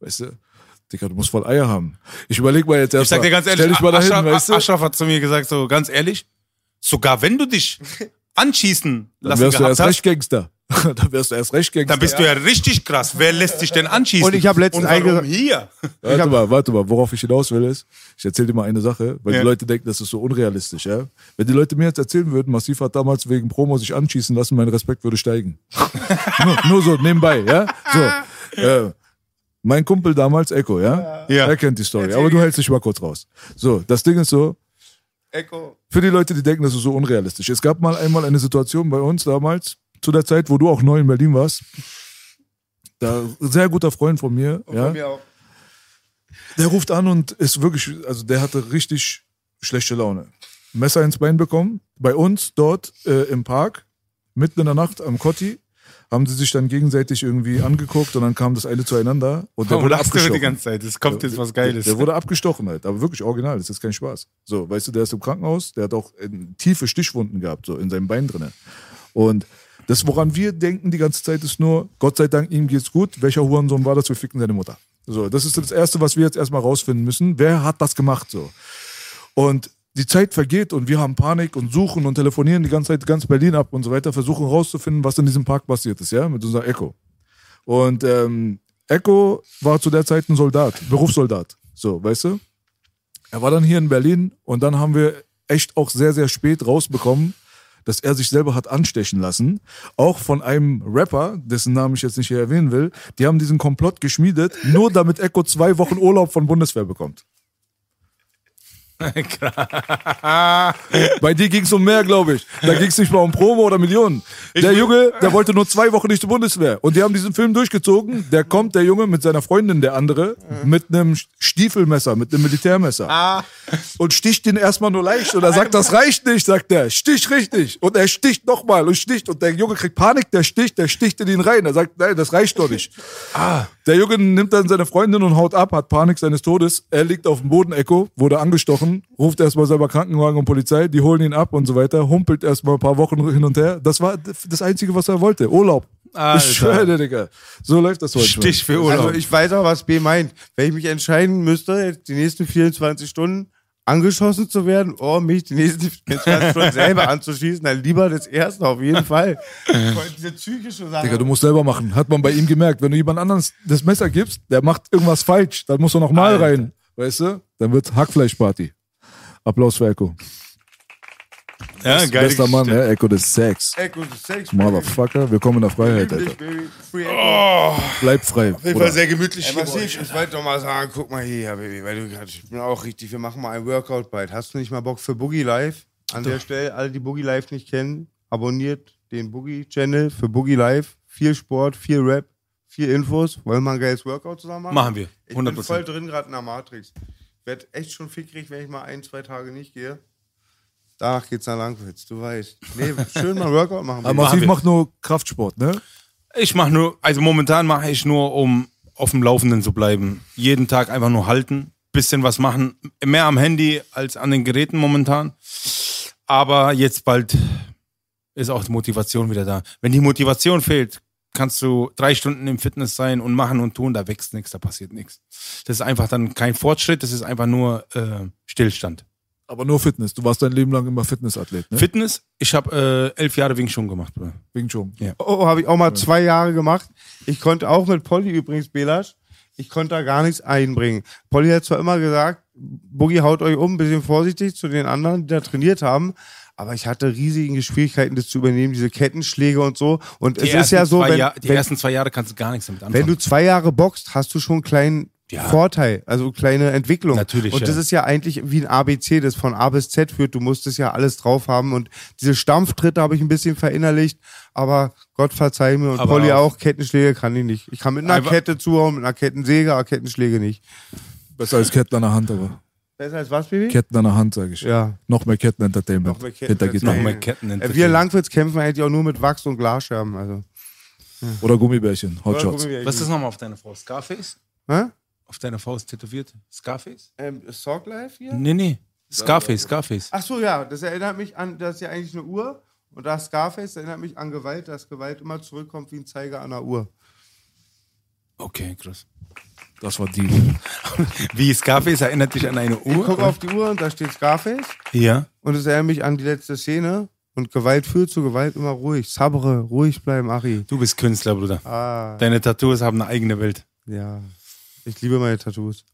Weißt du? Digga, du musst voll Eier haben. Ich überleg mal jetzt erst Ich sag dir ganz ehrlich, stell dich mal dahin, Ashraf, weißt du? Ashraf hat zu mir gesagt, so ganz ehrlich, sogar wenn du dich anschießen Dann lassen wärst du gehabt erst hast, recht Gangster. Dann wärst du erst recht Gangster. dann bist du ja richtig krass. Wer lässt sich denn anschießen? Und ich habe letztens Und warum eingesagt- hier? Warte mal, warte mal, worauf ich hinaus will ist, ich erzähle dir mal eine Sache, weil Ja. die Leute denken, das ist so unrealistisch, ja. Wenn die Leute mir jetzt erzählen würden, Massiv hat damals wegen Promo sich anschießen lassen, mein Respekt würde steigen. nur, nur so, nebenbei, ja. So, äh, mein Kumpel damals, Echo, ja? Ja. Er kennt die Story, aber du hältst dich mal kurz raus. So, das Ding ist so, Echo. für die Leute, die denken, das ist so unrealistisch. Es gab mal einmal eine Situation bei uns damals, zu der Zeit, wo du auch neu in Berlin warst. Da, ein sehr guter Freund von mir, ja. Von mir auch. Der ruft an und ist wirklich, also der hatte richtig schlechte Laune. Messer ins Bein bekommen. Bei uns dort äh, im Park, mitten in der Nacht am Kotti, haben sie sich dann gegenseitig irgendwie angeguckt und dann kam das eine zueinander und der Warum wurde lachst du abgestochen. die ganze Zeit? Es kommt jetzt was Geiles. Der, der wurde abgestochen halt, aber wirklich original, das ist jetzt kein Spaß. So, weißt du, der ist im Krankenhaus, der hat auch äh, tiefe Stichwunden gehabt, so in seinem Bein drinne. Und das, woran wir denken die ganze Zeit, ist nur, Gott sei Dank, ihm geht's gut. Welcher Hurensohn war das? Wir ficken seine Mutter. So, das ist das Erste, was wir jetzt erstmal rausfinden müssen. Wer hat das gemacht? So. Und die Zeit vergeht und wir haben Panik und suchen und telefonieren die ganze Zeit ganz Berlin ab und so weiter, versuchen rauszufinden, was in diesem Park passiert ist, ja, mit unserer Echo. Und ähm, Echo war zu der Zeit ein Soldat, Berufssoldat. So, weißt du? Er war dann hier in Berlin und dann haben wir echt auch sehr, sehr spät rausbekommen, dass er sich selber hat anstechen lassen. Auch von einem Rapper, dessen Namen ich jetzt nicht hier erwähnen will. Die haben diesen Komplott geschmiedet, nur damit Echo zwei Wochen Urlaub von Bundeswehr bekommt. Bei dir ging es um mehr, glaube ich. Da ging es nicht mal um Promo oder Millionen. Der Junge, der wollte nur zwei Wochen nicht zur Bundeswehr. Und die haben diesen Film durchgezogen. Der kommt, der Junge, mit seiner Freundin, der andere, mit einem Stiefelmesser, mit einem Militärmesser. Und sticht ihn erstmal nur leicht. Und er sagt, das reicht nicht, sagt er. Stich richtig. Und er sticht nochmal und sticht. Und der Junge kriegt Panik, der sticht, der sticht in ihn rein. Er sagt, nein, das reicht doch nicht. Der Junge nimmt dann seine Freundin und haut ab, hat Panik seines Todes. Er liegt auf dem Boden, Echo, wurde angestochen, ruft erstmal selber Krankenwagen und Polizei, die holen ihn ab und so weiter, humpelt erstmal ein paar Wochen hin und her. Das war das Einzige, was er wollte. Urlaub. Alter. Ich schwöre dir, Digga. So läuft das heute. Stich für Urlaub. Also ich weiß auch, was B meint. Wenn ich mich entscheiden müsste, jetzt die nächsten vierundzwanzig Stunden angeschossen zu werden, oh, mich die nächsten vierundzwanzig Stunden selber anzuschießen, dann lieber das erste auf jeden Fall. Diese psychische Sache. Digga, du musst selber machen. Hat man bei ihm gemerkt. Wenn du jemand anderes das Messer gibst, der macht irgendwas falsch, dann musst du nochmal rein. Weißt du? Dann wird Hackfleischparty. Applaus für Echo. Ja, Best- geile Bester Mann, Geschichte. ja, Echo des Sex. Echo the Sex. Motherfucker, willkommen in der Freiheit, Lieb Alter. dich, Baby. Free Echo. Bleib frei. Auf jeden Bruder. Fall sehr gemütlich Ey, hier. Massiv, ich wollte doch mal sagen, guck mal hier, Baby, weil du gerade, ich bin auch richtig, wir machen mal ein Workout bald. Hast du nicht mal Bock für Boogie Live? An der Stelle, alle, die Boogie Live nicht kennen, abonniert den Boogie-Channel für Boogie Live. Viel Sport, viel Rap, viel Infos. Wollen wir ein geiles Workout zusammen machen? Machen wir. Ich hundert bin voll Prozent. drin gerade in der Matrix. Ich werde echt schon fickrig, wenn ich mal ein, zwei Tage nicht gehe. Danach geht's nach Langwitz, du weißt. Nee, schön mal Workout machen. Aber Baby. Massiv wir. macht nur Kraftsport, ne? Ich mache nur, also momentan mache ich nur, um auf dem Laufenden zu bleiben. Jeden Tag einfach nur halten, bisschen was machen. Mehr am Handy als an den Geräten momentan. Aber jetzt bald ist auch die Motivation wieder da. Wenn die Motivation fehlt, kannst du drei Stunden im Fitness sein und machen und tun, da wächst nichts, da passiert nichts. Das ist einfach dann kein Fortschritt, das ist einfach nur äh, Stillstand. Aber nur Fitness. Du warst dein Leben lang immer Fitnessathlet, ne? Fitness, ich habe äh, elf Jahre Wing Chun gemacht. Bro. Wing Chun. Ja. Oh, habe ich auch mal zwei Jahre gemacht. Ich konnte auch mit Polly übrigens, Belasch, ich konnte da gar nichts einbringen. Polly hat zwar immer gesagt, Boogie haut euch um, ein bisschen vorsichtig zu den anderen, die da trainiert haben, aber ich hatte riesige Schwierigkeiten, das zu übernehmen, diese Kettenschläge und so. Und Die es ist ja so, zwei wenn, Jahr, die wenn, ersten zwei Jahre kannst du gar nichts damit anfangen. wenn du zwei Jahre boxt, hast du schon einen kleinen Ja. Vorteil, also kleine Entwicklung. Natürlich, Und das ja. ist ja eigentlich wie ein A B C, das von A bis Z führt. Du musst es ja alles drauf haben. Und diese Stampftritte habe ich ein bisschen verinnerlicht. Aber Gott verzeih mir und Aber Polly auch- auch, Kettenschläge kann ich nicht. Ich kann mit einer Einfach- Kette zuhauen, mit einer Kettensäge, aber Kettenschläge nicht. Besser als Ketten an der Hand, aber. Besser als was, Baby? Ketten an der Hand, sag ich. Ja. Noch mehr Ketten-Entertainment. Noch mehr Ketten- Hinter Gitarre. Noch mehr Ketten Äh, Wir Langwitz kämpfen eigentlich auch nur mit Wachs und Glasscherben. Also. Oder Gummibärchen, Hotshots. Oder Gummibärchen. Was ist nochmal auf deiner Faust? Scarface? Hä? Auf deiner Faust tätowiert? Scarface? Ähm, Sock Life hier? Nee, nee. Scarface, Scarface. Ach so, ja, das erinnert mich an, das ist ja eigentlich eine Uhr. Und das Scarface erinnert mich an Gewalt, dass Gewalt immer zurückkommt wie ein Zeiger an einer Uhr. Okay, krass. Das war die. Wie Scarface erinnert dich an eine Uhr? Ich gucke auf die Uhr und da steht Scarface. Ja. Und es erinnert mich an die letzte Szene. Und Gewalt führt zu Gewalt immer ruhig. Sabre, ruhig bleiben, Ari. Du bist Künstler, Bruder. Ah, Deine Tattoos haben eine eigene Welt. ja. Ich liebe meine Tattoos.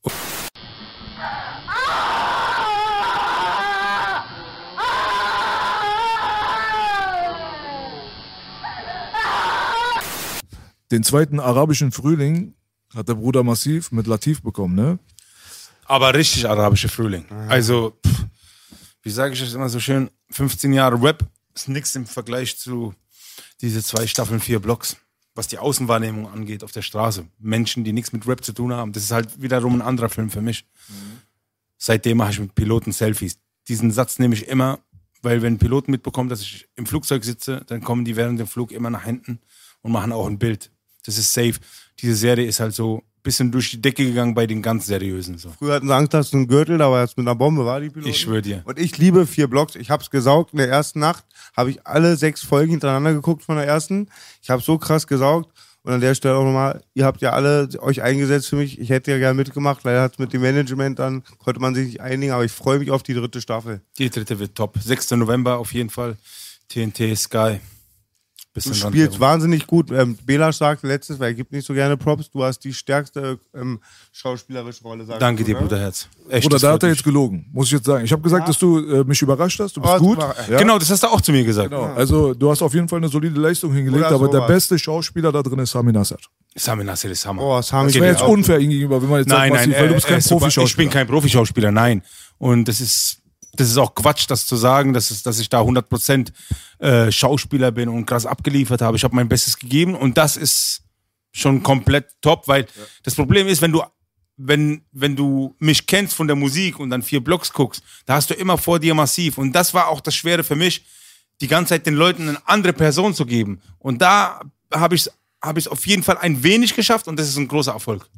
Den zweiten arabischen Frühling hat der Bruder Massiv mit Latif bekommen, ne? Aber richtig arabische Frühling. Also, pff, wie sage ich das immer so schön, fünfzehn Jahre Rap ist nichts im Vergleich zu diese zwei Staffeln, vier Blocks, was die Außenwahrnehmung angeht auf der Straße. Menschen, die nichts mit Rap zu tun haben. Das ist halt wiederum ein anderer Film für mich. Mhm. Seitdem mache ich mit Piloten Selfies. Diesen Satz nehme ich immer, weil wenn ein Pilot mitbekommt, dass ich im Flugzeug sitze, dann kommen die während dem Flug immer nach hinten und machen auch ein Bild. Das ist safe. Diese Serie ist halt so ein bisschen durch die Decke gegangen bei den ganz Seriösen. So. Früher hatten sie Angst, dass du einen Gürtel, da war jetzt mit einer Bombe, war die Piloten. Ich schwöre dir. Und ich liebe vier Blocks. Ich hab's gesaugt. In der ersten Nacht habe ich alle sechs Folgen hintereinander geguckt von der ersten. Ich habe so krass gesaugt. Und an der Stelle auch nochmal, ihr habt ja alle euch eingesetzt für mich. Ich hätte ja gerne mitgemacht, leider hat mit dem Management dann, konnte man sich nicht einigen, aber ich freue mich auf die dritte Staffel. Die dritte wird top. sechster November auf jeden Fall. T N T, Sky. Du spielst wahnsinnig gut. Ähm, Bela sagte letztes, weil er gibt nicht so gerne Props, du hast die stärkste ähm, schauspielerische Rolle. Danke du, dir, Bruderherz. Echt, Bruder, da hat er jetzt gelogen, muss ich jetzt sagen. Ich habe gesagt, ja. dass du äh, mich überrascht hast, du bist oh, gut. War, ja. Genau, das hast du auch zu mir gesagt. Genau. Also du hast auf jeden Fall eine solide Leistung hingelegt, Oder aber so der was. beste Schauspieler da drin ist Sami Nasser. Sami Nasser ist Hammer. Oh, Sami das wäre jetzt unfair ihm gegenüber, wenn man jetzt nein, sagt, nein, Massiv, weil du bist kein Profischauspieler. Ich bin kein Profischauspieler, nein. Und das ist... Das ist auch Quatsch, das zu sagen, dass, es, dass ich da hundert Prozent äh, Schauspieler bin und krass abgeliefert habe. Ich habe mein Bestes gegeben und das ist schon komplett top, weil ja. das Problem ist, wenn du, wenn, wenn du mich kennst von der Musik und dann vier Blocks guckst, da hast du immer vor dir Massiv. Und das war auch das Schwere für mich, die ganze Zeit den Leuten eine andere Person zu geben. Und da habe ich es hab ich's auf jeden Fall ein wenig geschafft und das ist ein großer Erfolg.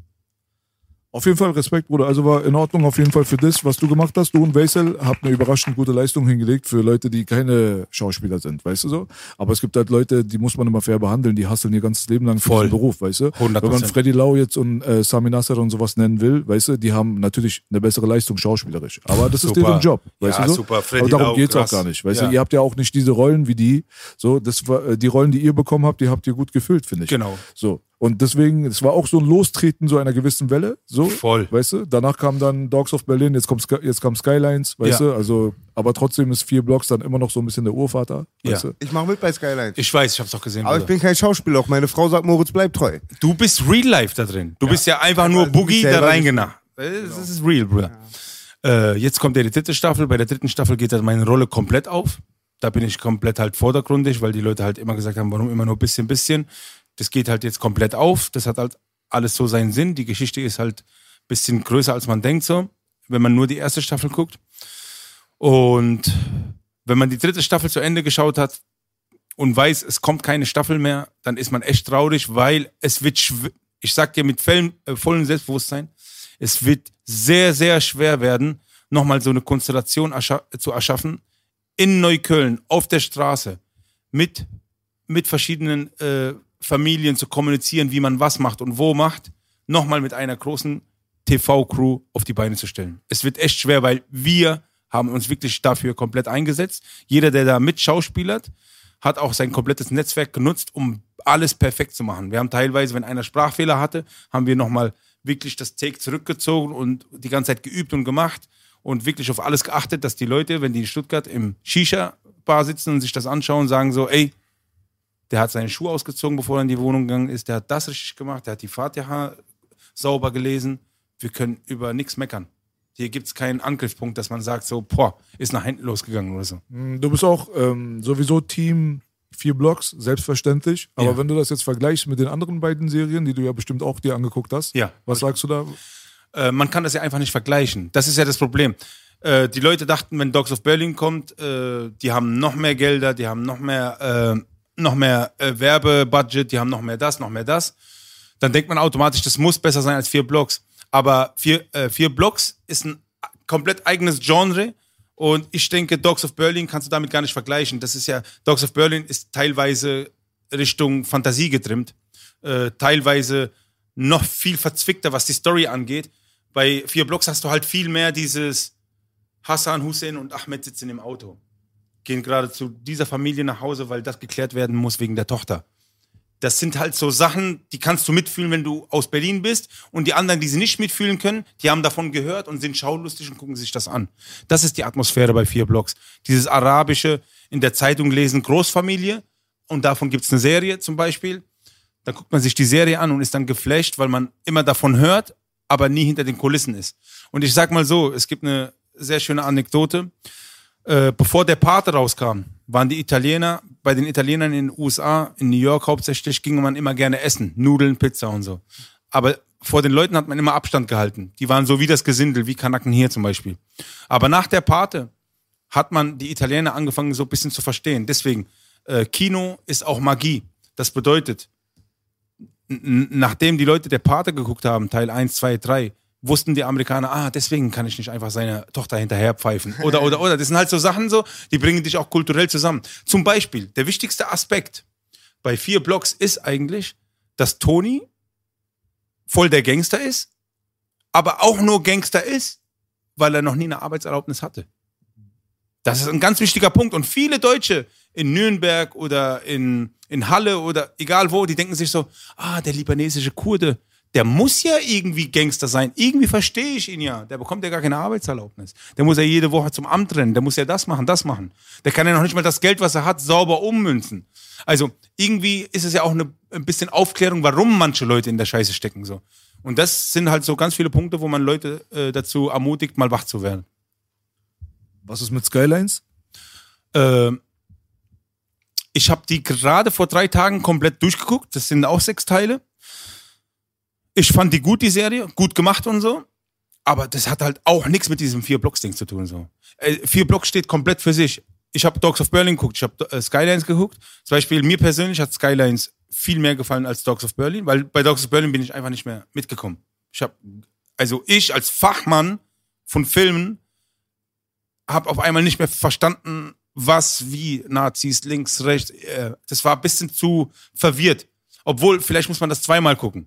Auf jeden Fall Respekt, Bruder. Also war in Ordnung auf jeden Fall für das, was du gemacht hast. Du und Weisel habt eine überraschend gute Leistung hingelegt für Leute, die keine Schauspieler sind, weißt du so? Aber es gibt halt Leute, die muss man immer fair behandeln, die hasseln ihr ganzes Leben lang für Voll. diesen Beruf, weißt du? hundert Prozent. Wenn man Freddy Lau jetzt und äh, Sami Nasser und sowas nennen will, weißt du, die haben natürlich eine bessere Leistung schauspielerisch. Aber das ist deren Job, weißt ja, du so? Super. Freddy Aber darum Lau, geht's krass. auch gar nicht, weißt ja. du? Ihr habt ja auch nicht diese Rollen wie die. So, das war, die Rollen, die ihr bekommen habt, die habt ihr gut gefüllt, finde ich. Genau. So. Und deswegen, es war auch so ein Lostreten so einer gewissen Welle, so, Voll. weißt du? Danach kam dann Dogs of Berlin, jetzt kommt jetzt kam Skylines, weißt ja. du? Also, aber trotzdem ist vier Blocks dann immer noch so ein bisschen der Urvater, weißt ja. du? Ich mache mit bei Skylines. Ich weiß, ich hab's auch gesehen. Aber Bruder. ich bin kein Schauspieler, auch meine Frau sagt, Moritz, bleib treu. Du bist real life da drin. Du ja. bist ja einfach nur also, Boogie da reingenacht. Das genau. ist real, Bruder. Ja. Äh, jetzt kommt ja die dritte Staffel. Bei der dritten Staffel geht dann meine Rolle komplett auf. Da bin ich komplett halt vordergründig, weil die Leute halt immer gesagt haben, warum immer nur bisschen, bisschen. Das geht halt jetzt komplett auf. Das hat halt alles so seinen Sinn. Die Geschichte ist halt ein bisschen größer, als man denkt, so, wenn man nur die erste Staffel guckt. Und wenn man die dritte Staffel zu Ende geschaut hat und weiß, es kommt keine Staffel mehr, dann ist man echt traurig, weil es wird, schw- ich sag dir mit vollem, äh, vollem Selbstbewusstsein, es wird sehr, sehr schwer werden, nochmal so eine Konstellation erscha- zu erschaffen, in Neukölln, auf der Straße, mit, mit verschiedenen äh, Familien zu kommunizieren, wie man was macht und wo macht, nochmal mit einer großen T V-Crew auf die Beine zu stellen. Es wird echt schwer, weil wir haben uns wirklich dafür komplett eingesetzt. Jeder, der da mit schauspielert, hat auch sein komplettes Netzwerk genutzt, um alles perfekt zu machen. Wir haben teilweise, wenn einer Sprachfehler hatte, haben wir nochmal wirklich das Take zurückgezogen und die ganze Zeit geübt und gemacht und wirklich auf alles geachtet, dass die Leute, wenn die in Stuttgart im Shisha-Bar sitzen und sich das anschauen, sagen so, ey, der hat seine Schuhe ausgezogen, bevor er in die Wohnung gegangen ist. Der hat das richtig gemacht. Der hat die Fatiha sauber gelesen. Wir können über nichts meckern. Hier gibt es keinen Angriffspunkt, dass man sagt, so, boah, ist nach hinten losgegangen oder so. Du bist auch ähm, sowieso Team vier Blocks, selbstverständlich. Aber Ja. wenn du das jetzt vergleichst mit den anderen beiden Serien, die du ja bestimmt auch dir angeguckt hast, Ja. was sagst du da? Äh, man kann das ja einfach nicht vergleichen. Das ist ja das Problem. Äh, die Leute dachten, wenn Dogs of Berlin kommt, äh, die haben noch mehr Gelder, die haben noch mehr... Äh, noch mehr äh, Werbebudget, die haben noch mehr das, noch mehr das. Dann denkt man automatisch, das muss besser sein als vier Blocks. Aber vier, äh, vier Blocks ist ein komplett eigenes Genre und ich denke, Dogs of Berlin kannst du damit gar nicht vergleichen. Das ist ja, Dogs of Berlin ist teilweise Richtung Fantasie getrimmt, äh, teilweise noch viel verzwickter, was die Story angeht. Bei vier Blocks hast du halt viel mehr dieses Hassan, Hussein und Ahmed sitzen im Auto. Gehen gerade zu dieser Familie nach Hause, weil das geklärt werden muss wegen der Tochter. Das sind halt so Sachen, die kannst du mitfühlen, wenn du aus Berlin bist. Und die anderen, die sie nicht mitfühlen können, die haben davon gehört und sind schaulustig und gucken sich das an. Das ist die Atmosphäre bei vier Blocks. Dieses arabische, in der Zeitung lesen, Großfamilie. Und davon gibt es eine Serie zum Beispiel. Da guckt man sich die Serie an und ist dann geflasht, weil man immer davon hört, aber nie hinter den Kulissen ist. Und ich sag mal so, es gibt eine sehr schöne Anekdote. Äh, bevor der Pate rauskam, waren die Italiener, bei den Italienern in den U S A, in New York hauptsächlich, ging man immer gerne essen. Nudeln, Pizza und so. Aber vor den Leuten hat man immer Abstand gehalten. Die waren so wie das Gesindel, wie Kanaken hier zum Beispiel. Aber nach der Pate hat man die Italiener angefangen, so ein bisschen zu verstehen. Deswegen, äh, Kino ist auch Magie. Das bedeutet, n- nachdem die Leute der Pate geguckt haben, Teil eins, zwei, drei, wussten die Amerikaner, ah, deswegen kann ich nicht einfach seine Tochter hinterher pfeifen. Oder, oder, oder. Das sind halt so Sachen so, die bringen dich auch kulturell zusammen. Zum Beispiel, der wichtigste Aspekt bei vier Blocks ist eigentlich, dass Tony voll der Gangster ist, aber auch nur Gangster ist, weil er noch nie eine Arbeitserlaubnis hatte. Das ist ein ganz wichtiger Punkt. Und viele Deutsche in Nürnberg oder in, in Halle oder egal wo, die denken sich so, ah, der libanesische Kurde, der muss ja irgendwie Gangster sein. Irgendwie verstehe ich ihn ja. Der bekommt ja gar keine Arbeitserlaubnis. Der muss ja jede Woche zum Amt rennen. Der muss ja das machen, das machen. Der kann ja noch nicht mal das Geld, was er hat, sauber ummünzen. Also irgendwie ist es ja auch eine, ein bisschen Aufklärung, warum manche Leute in der Scheiße stecken. So. Und das sind halt so ganz viele Punkte, wo man Leute äh, dazu ermutigt, mal wach zu werden. Was ist mit Skylines? Äh, ich habe die gerade vor drei Tagen komplett durchgeguckt. Das sind auch sechs Teile. Ich fand die gut, die Serie, gut gemacht und so, aber das hat halt auch nichts mit diesem Vier-Blocks-Ding zu tun. So. Äh, Vier Blocks steht komplett für sich. Ich habe Dogs of Berlin geguckt, ich habe äh, Skylines geguckt. Zum Beispiel mir persönlich hat Skylines viel mehr gefallen als Dogs of Berlin, weil bei Dogs of Berlin bin ich einfach nicht mehr mitgekommen. Ich habe, also ich als Fachmann von Filmen habe auf einmal nicht mehr verstanden, was, wie, Nazis, links, rechts. Äh, das war ein bisschen zu verwirrt. Obwohl, vielleicht muss man das zweimal gucken.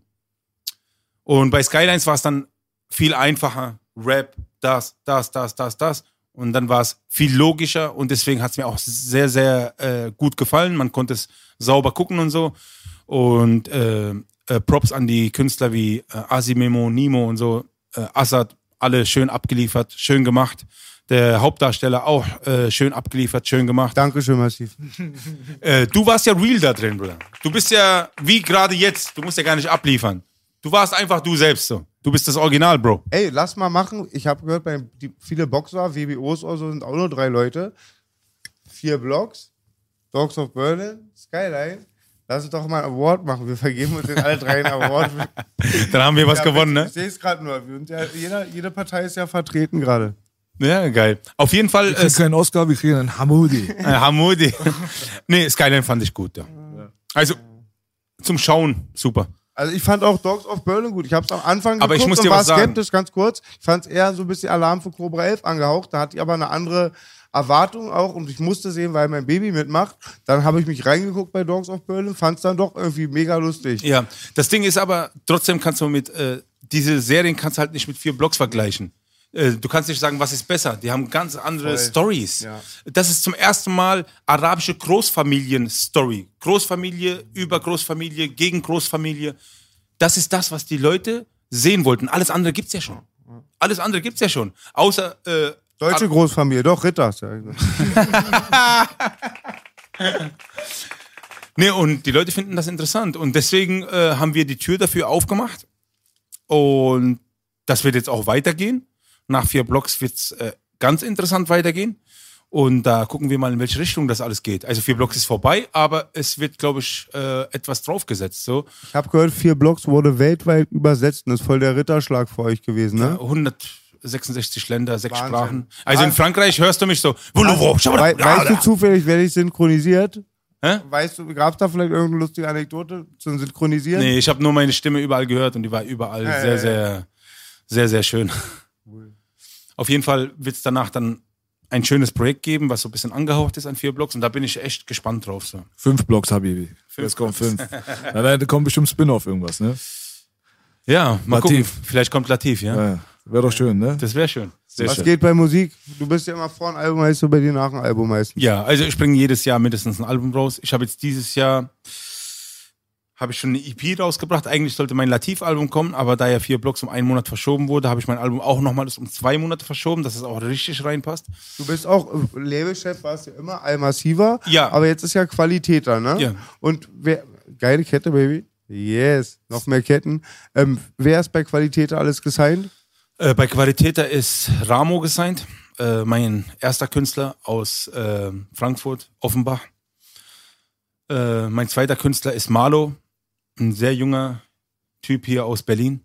Und bei Skylines war es dann viel einfacher. Rap, das, das, das, das, das. Und dann war es viel logischer und deswegen hat es mir auch sehr, sehr äh, gut gefallen. Man konnte es sauber gucken und so. Und äh, äh, Props an die Künstler wie äh, Asimemo, Nimo und so, äh, Assad, alle schön abgeliefert, schön gemacht. Der Hauptdarsteller auch äh, schön abgeliefert, schön gemacht. Dankeschön, Massiv. Äh, du warst ja real da drin, Bruder. Du bist ja wie gerade jetzt, du musst ja gar nicht abliefern. Du warst einfach du selbst so. Du bist das Original, Bro. Ey, lass mal machen. Ich habe gehört, bei die, viele Boxer, W B Os oder so, sind auch nur drei Leute. Vier Blocks, Dogs of Berlin, Skyline. Lass uns doch mal einen Award machen. Wir vergeben uns in alle drei einen Award. Dann haben wir was ja, gewonnen, ne? Ich sehe es gerade nur. Wir sind ja, jeder, jede Partei ist ja vertreten gerade. Ja, geil. Auf jeden Fall. Wir kriegen äh, keinen Oscar, wir kriegen einen Hamoudi. Äh, Hamoudi. Nee, Skyline fand ich gut, ja. Also, zum Schauen, super. Also ich fand auch Dogs of Berlin gut. Ich habe es am Anfang geguckt aber ich muss dir und war was sagen. skeptisch, ganz kurz. Ich fand es eher so ein bisschen Alarm für Cobra elf angehaucht. Da hatte ich aber eine andere Erwartung auch und ich musste sehen, weil mein Baby mitmacht. Dann habe ich mich reingeguckt bei Dogs of Berlin, fand es dann doch irgendwie mega lustig. Ja, das Ding ist aber, trotzdem kannst du mit, äh, diese Serien kannst du halt nicht mit vier Blocks vergleichen. Äh, du kannst nicht sagen, was ist besser. Die haben ganz andere Voll. Stories. Ja. Das ist zum ersten Mal arabische Großfamilien-Story. Großfamilie über Großfamilie gegen Großfamilie. Das ist das, was die Leute sehen wollten. Alles andere gibt's ja schon. Alles andere gibt's ja schon. Außer äh, Deutsche Großfamilie, doch, Ritter. Nee, und die Leute finden das interessant. Und deswegen äh, haben wir die Tür dafür aufgemacht. Und das wird jetzt auch weitergehen. Nach vier Blocks wird's äh, ganz interessant weitergehen. Und da gucken wir mal, in welche Richtung das alles geht. Also vier Blocks ist vorbei, aber es wird, glaube ich, äh, etwas draufgesetzt. So. Ich habe gehört, vier Blocks wurde weltweit übersetzt. Das ist voll der Ritterschlag für euch gewesen, ne? Ja, hundertsechsundsechzig Länder, sechs Wahnsinn. Sprachen. Also in Frankreich hörst du mich so. We weißt du zufällig, wer dich synchronisiert? Hä? Weißt du, gab es da vielleicht irgendeine lustige Anekdote zum Synchronisieren? Nee, ich habe nur meine Stimme überall gehört und die war überall Ja, sehr, ja, sehr, sehr, sehr schön. Auf jeden Fall wird es danach dann ein schönes Projekt geben, was so ein bisschen angehaucht ist an vier Blocks und da bin ich echt gespannt drauf. So. Fünf Blocks, Habibi. Jetzt kommen fünf. Nein, nein, da kommt bestimmt Spin-off irgendwas, ne? Ja, mal Latif. gucken. Vielleicht kommt Latif, ja. Ja, wäre doch schön, ne? Das wäre schön. Sehr Was schön. geht bei Musik? Du bist ja immer vor ein Album, heißt du bei dir nach ein Album meistens. Ja, also ich bringe jedes Jahr mindestens ein Album raus. Ich habe jetzt dieses Jahr habe ich schon eine E P rausgebracht. Eigentlich sollte mein Latif-Album kommen, aber da ja vier Blocks um einen Monat verschoben wurde, habe ich mein Album auch nochmal um zwei Monate verschoben, dass es auch richtig reinpasst. Du bist auch äh, Labelchef, warst ja immer Allmassiver. Ja. Aber jetzt ist ja Qualität da, ne? Ja. Und wer, geile Kette, Baby. Yes, noch mehr Ketten. Ähm, wer ist bei Qualität alles gesigned? Äh, bei Qualitäter ist Ramo gesigned, äh, mein erster Künstler aus äh, Frankfurt, Offenbach. Äh, mein zweiter Künstler ist Marlo, ein sehr junger Typ hier aus Berlin.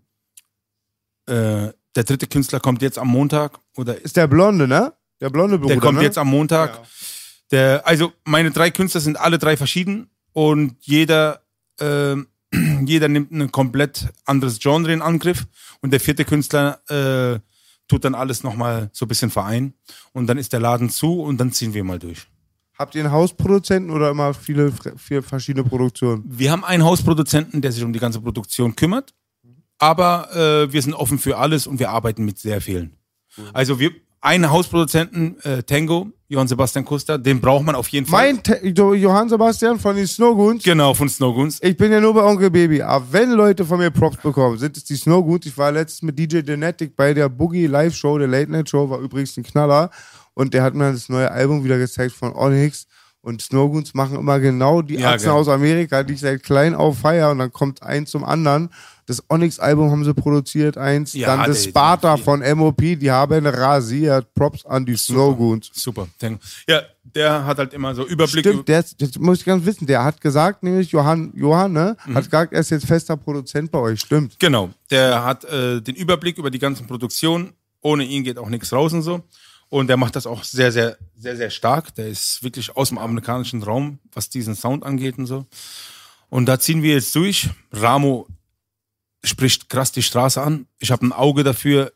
Äh, der dritte Künstler kommt jetzt am Montag. Oder Ist der Blonde, ne? Der blonde Bruder, der kommt ne? jetzt am Montag. Ja. Der, also meine drei Künstler sind alle drei verschieden und jeder, äh, jeder nimmt ein komplett anderes Genre in Angriff und der vierte Künstler äh, tut dann alles nochmal so ein bisschen vereinen und dann ist der Laden zu und dann ziehen wir mal durch. Habt ihr einen Hausproduzenten oder immer viele, viele verschiedene Produktionen? Wir haben einen Hausproduzenten, der sich um die ganze Produktion kümmert, aber äh, wir sind offen für alles und wir arbeiten mit sehr vielen. Also wir einen Hausproduzenten, äh, Tango, Johann Sebastian Kuster, den braucht man auf jeden Fall. Mein Te- Jo- Johann Sebastian von den Snowgoons. Genau, von Snowgoons. Ich bin ja nur bei Onkel Baby, aber wenn Leute von mir Props bekommen, sind es die Snowgoons. Ich war letztens mit D J Genetic bei der Boogie Live Show, der Late Night Show, war übrigens ein Knaller. Und der hat mir das neue Album wieder gezeigt von Onyx. Und Snowgoons machen immer genau die Ja, Achsen geil. aus Amerika, die ich seit klein auf feier. Und dann kommt eins zum anderen. Das Onyx-Album haben sie produziert, eins. Ja, dann das der- Sparta der- von M O P, die haben rasiert. Props an die Snowgoons. Super, Tango. Ja, der hat halt immer so Überblick. Stimmt, der ist, das muss ich ganz wissen, der hat gesagt, nämlich Johann, Johann, ne, Mhm. hat gesagt, er ist jetzt fester Produzent bei euch, stimmt. Genau, der hat äh, den Überblick über die ganzen Produktionen. Ohne ihn geht auch nichts raus und so. Und der macht das auch sehr, sehr, sehr, sehr stark. Der ist wirklich aus dem amerikanischen Raum, was diesen Sound angeht und so. Und da ziehen wir jetzt durch. Ramo spricht krass die Straße an. Ich habe ein Auge dafür,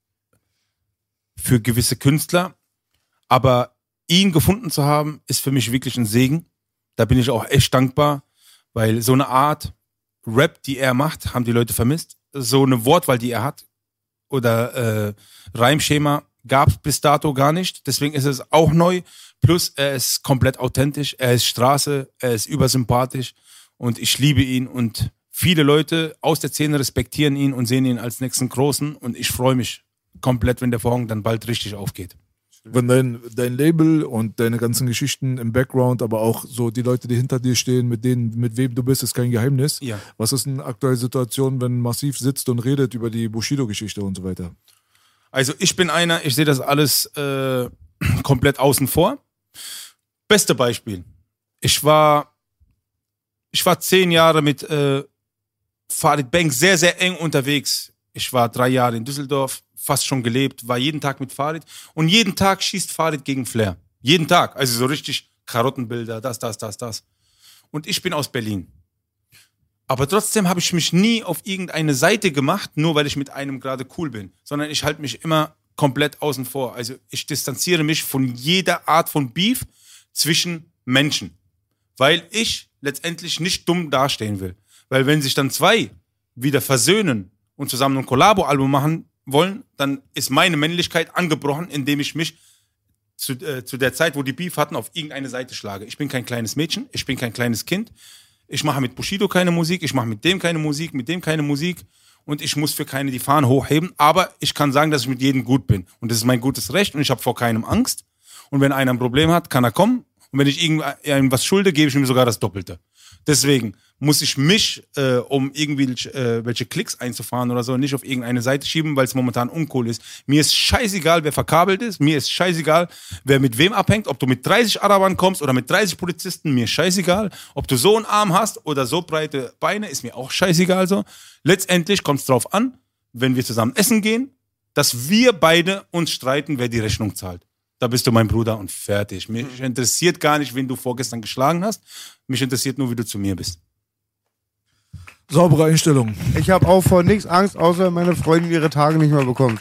für gewisse Künstler. Aber ihn gefunden zu haben, ist für mich wirklich ein Segen. Da bin ich auch echt dankbar, weil so eine Art Rap, die er macht, haben die Leute vermisst. So eine Wortwahl, die er hat, oder äh, Reimschema, gab es bis dato gar nicht. Deswegen ist es auch neu. Plus, er ist komplett authentisch. Er ist Straße. Er ist übersympathisch. Und ich liebe ihn. Und viele Leute aus der Szene respektieren ihn und sehen ihn als nächsten Großen. Und ich freue mich komplett, wenn der Vorhang dann bald richtig aufgeht. Wenn dein, dein Label und deine ganzen Geschichten im Background, aber auch so die Leute, die hinter dir stehen, mit denen, mit wem du bist, ist kein Geheimnis. Ja. Was ist eine aktuelle Situation, wenn Massiv sitzt und redet über die Bushido-Geschichte und so weiter? Also ich bin einer, ich sehe das alles äh, komplett außen vor. Beste Beispiel. Ich war, ich war zehn Jahre mit äh, Farid Bang sehr, sehr eng unterwegs. Ich war drei Jahre in Düsseldorf, fast schon gelebt, war jeden Tag mit Farid. Und jeden Tag schießt Farid gegen Flair. Jeden Tag. Also so richtig Karottenbilder, das, das, das, das. Und ich bin aus Berlin. Aber trotzdem habe ich mich nie auf irgendeine Seite gemacht, nur weil ich mit einem gerade cool bin. Sondern ich halte mich immer komplett außen vor. Also ich distanziere mich von jeder Art von Beef zwischen Menschen. Weil ich letztendlich nicht dumm dastehen will. Weil wenn sich dann zwei wieder versöhnen und zusammen ein Kollabo-Album machen wollen, dann ist meine Männlichkeit angebrochen, indem ich mich zu, äh, zu der Zeit, wo die Beef hatten, auf irgendeine Seite schlage. Ich bin kein kleines Mädchen, ich bin kein kleines Kind. Ich mache mit Bushido keine Musik, ich mache mit dem keine Musik, mit dem keine Musik und ich muss für keine die Fahnen hochheben, aber ich kann sagen, dass ich mit jedem gut bin und das ist mein gutes Recht und ich habe vor keinem Angst und wenn einer ein Problem hat, kann er kommen und wenn ich irgendeinem was schulde, gebe ich ihm sogar das Doppelte. Deswegen muss ich mich, äh, um irgendwie äh, welche Klicks einzufahren oder so, nicht auf irgendeine Seite schieben, weil es momentan uncool ist. Mir ist scheißegal, wer verkabelt ist. Mir ist scheißegal, wer mit wem abhängt. Ob du mit dreißig Arabern kommst oder mit dreißig Polizisten, mir ist scheißegal. Ob du so einen Arm hast oder so breite Beine, ist mir auch scheißegal so. Letztendlich kommt es drauf an, wenn wir zusammen essen gehen, dass wir beide uns streiten, wer die Rechnung zahlt. Da bist du mein Bruder und fertig. Mich interessiert gar nicht, wen du vorgestern geschlagen hast. Mich interessiert nur, wie du zu mir bist. Saubere Einstellung. Ich habe auch vor nichts Angst, außer meine Freundin ihre Tage nicht mehr bekommt.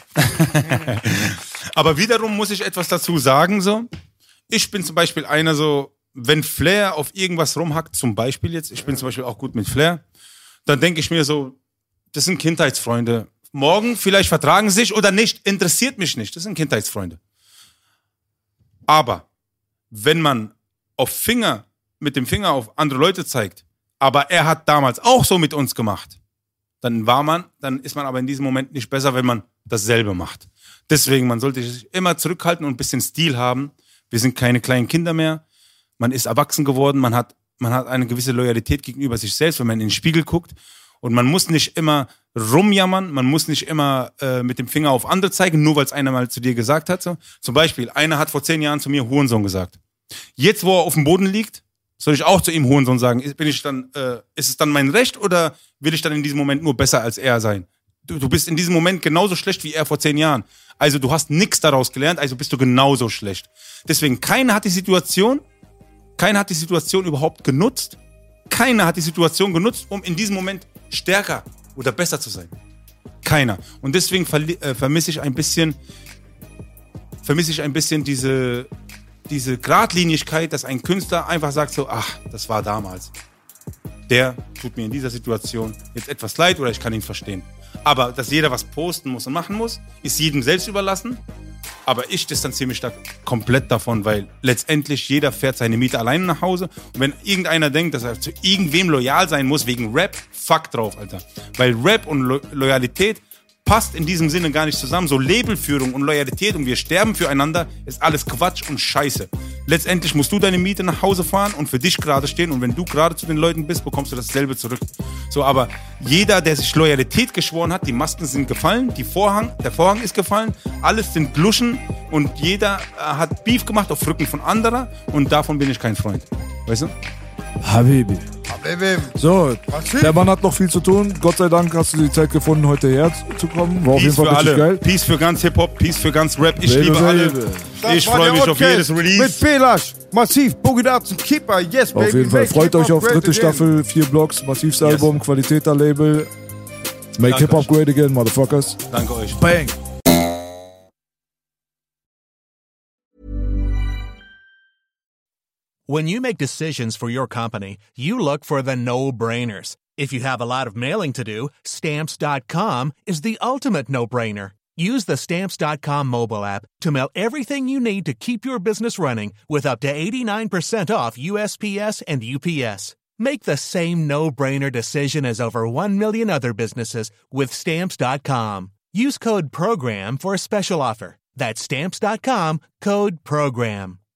Aber wiederum muss ich etwas dazu sagen, so. Ich bin zum Beispiel einer so, wenn Flair auf irgendwas rumhackt, zum Beispiel jetzt, ich bin zum Beispiel auch gut mit Flair, dann denke ich mir so, das sind Kindheitsfreunde. Morgen vielleicht vertragen sie sich oder nicht, interessiert mich nicht. Das sind Kindheitsfreunde. Aber wenn man auf Finger, mit dem Finger auf andere Leute zeigt, aber er hat damals auch so mit uns gemacht, dann war man, dann ist man aber in diesem Moment nicht besser, wenn man dasselbe macht. Deswegen, man sollte sich immer zurückhalten und ein bisschen Stil haben. Wir sind keine kleinen Kinder mehr. Man ist erwachsen geworden, man hat, man hat eine gewisse Loyalität gegenüber sich selbst, wenn man in den Spiegel guckt. Und man muss nicht immer rumjammern, man muss nicht immer äh, mit dem Finger auf andere zeigen, nur weil es einer mal zu dir gesagt hat. So. Zum Beispiel, einer hat vor zehn Jahren zu mir Hurensohn gesagt. Jetzt, wo er auf dem Boden liegt, soll ich auch zu ihm Hurensohn sagen? Bin ich dann, äh, ist es dann mein Recht oder will ich dann in diesem Moment nur besser als er sein? Du, du bist in diesem Moment genauso schlecht wie er vor zehn Jahren. Also du hast nichts daraus gelernt, also bist du genauso schlecht. Deswegen, keiner hat die Situation, keiner hat die Situation überhaupt genutzt. Keiner hat die Situation genutzt, um in diesem Moment stärker oder besser zu sein. Keiner. Und deswegen verli- äh, vermisse ich ein bisschen, vermisse ich ein bisschen diese, diese Gradlinigkeit, dass ein Künstler einfach sagt so, ach, das war damals. Der tut mir in dieser Situation jetzt etwas leid oder ich kann ihn verstehen. Aber dass jeder was posten muss und machen muss, ist jedem selbst überlassen. Aber ich distanziere mich da komplett davon, weil letztendlich jeder fährt seine Miete alleine nach Hause. Und wenn irgendeiner denkt, dass er zu irgendwem loyal sein muss wegen Rap, fuck drauf, Alter. Weil Rap und Lo- Loyalität passt in diesem Sinne gar nicht zusammen. So Labelführung und Loyalität und wir sterben füreinander ist alles Quatsch und Scheiße. Letztendlich musst du deine Miete nach Hause fahren und für dich gerade stehen. Und wenn du gerade zu den Leuten bist, bekommst du dasselbe zurück. So, aber jeder, der sich Loyalität geschworen hat, die Masken sind gefallen, die Vorhang, der Vorhang ist gefallen, alles sind Bluschen und jeder äh, hat Beef gemacht auf Rücken von anderer und davon bin ich kein Freund. Weißt du? Habibi. So, der Mann hat noch viel zu tun. Gott sei Dank hast du die Zeit gefunden, heute herzukommen. War auf jeden Peace Fall für richtig alle. geil. Peace für ganz Hip-Hop, Peace für ganz Rap. Ich Rede, liebe alle. Rede. Ich freue mich auf jedes Release. Mit Belash, massiv, Boogie Dots und Keeper, yes, baby. Auf jeden Fall. Make Freut euch Hip-Hop auf dritte great again. Staffel, vier Blocks, massivs Yes. Album, Qualitäter-Label. Make Danke Hip-Hop euch. great again, motherfuckers. Danke euch. Bang. When you make decisions for your company, you look for the no-brainers. If you have a lot of mailing to do, Stamps dot com is the ultimate no-brainer. Use the Stamps dot com mobile app to mail everything you need to keep your business running with up to eighty-nine percent off U S P S and U P S. Make the same no-brainer decision as over one million other businesses with Stamps dot com. Use code PROGRAM for a special offer. That's Stamps dot com, code PROGRAM.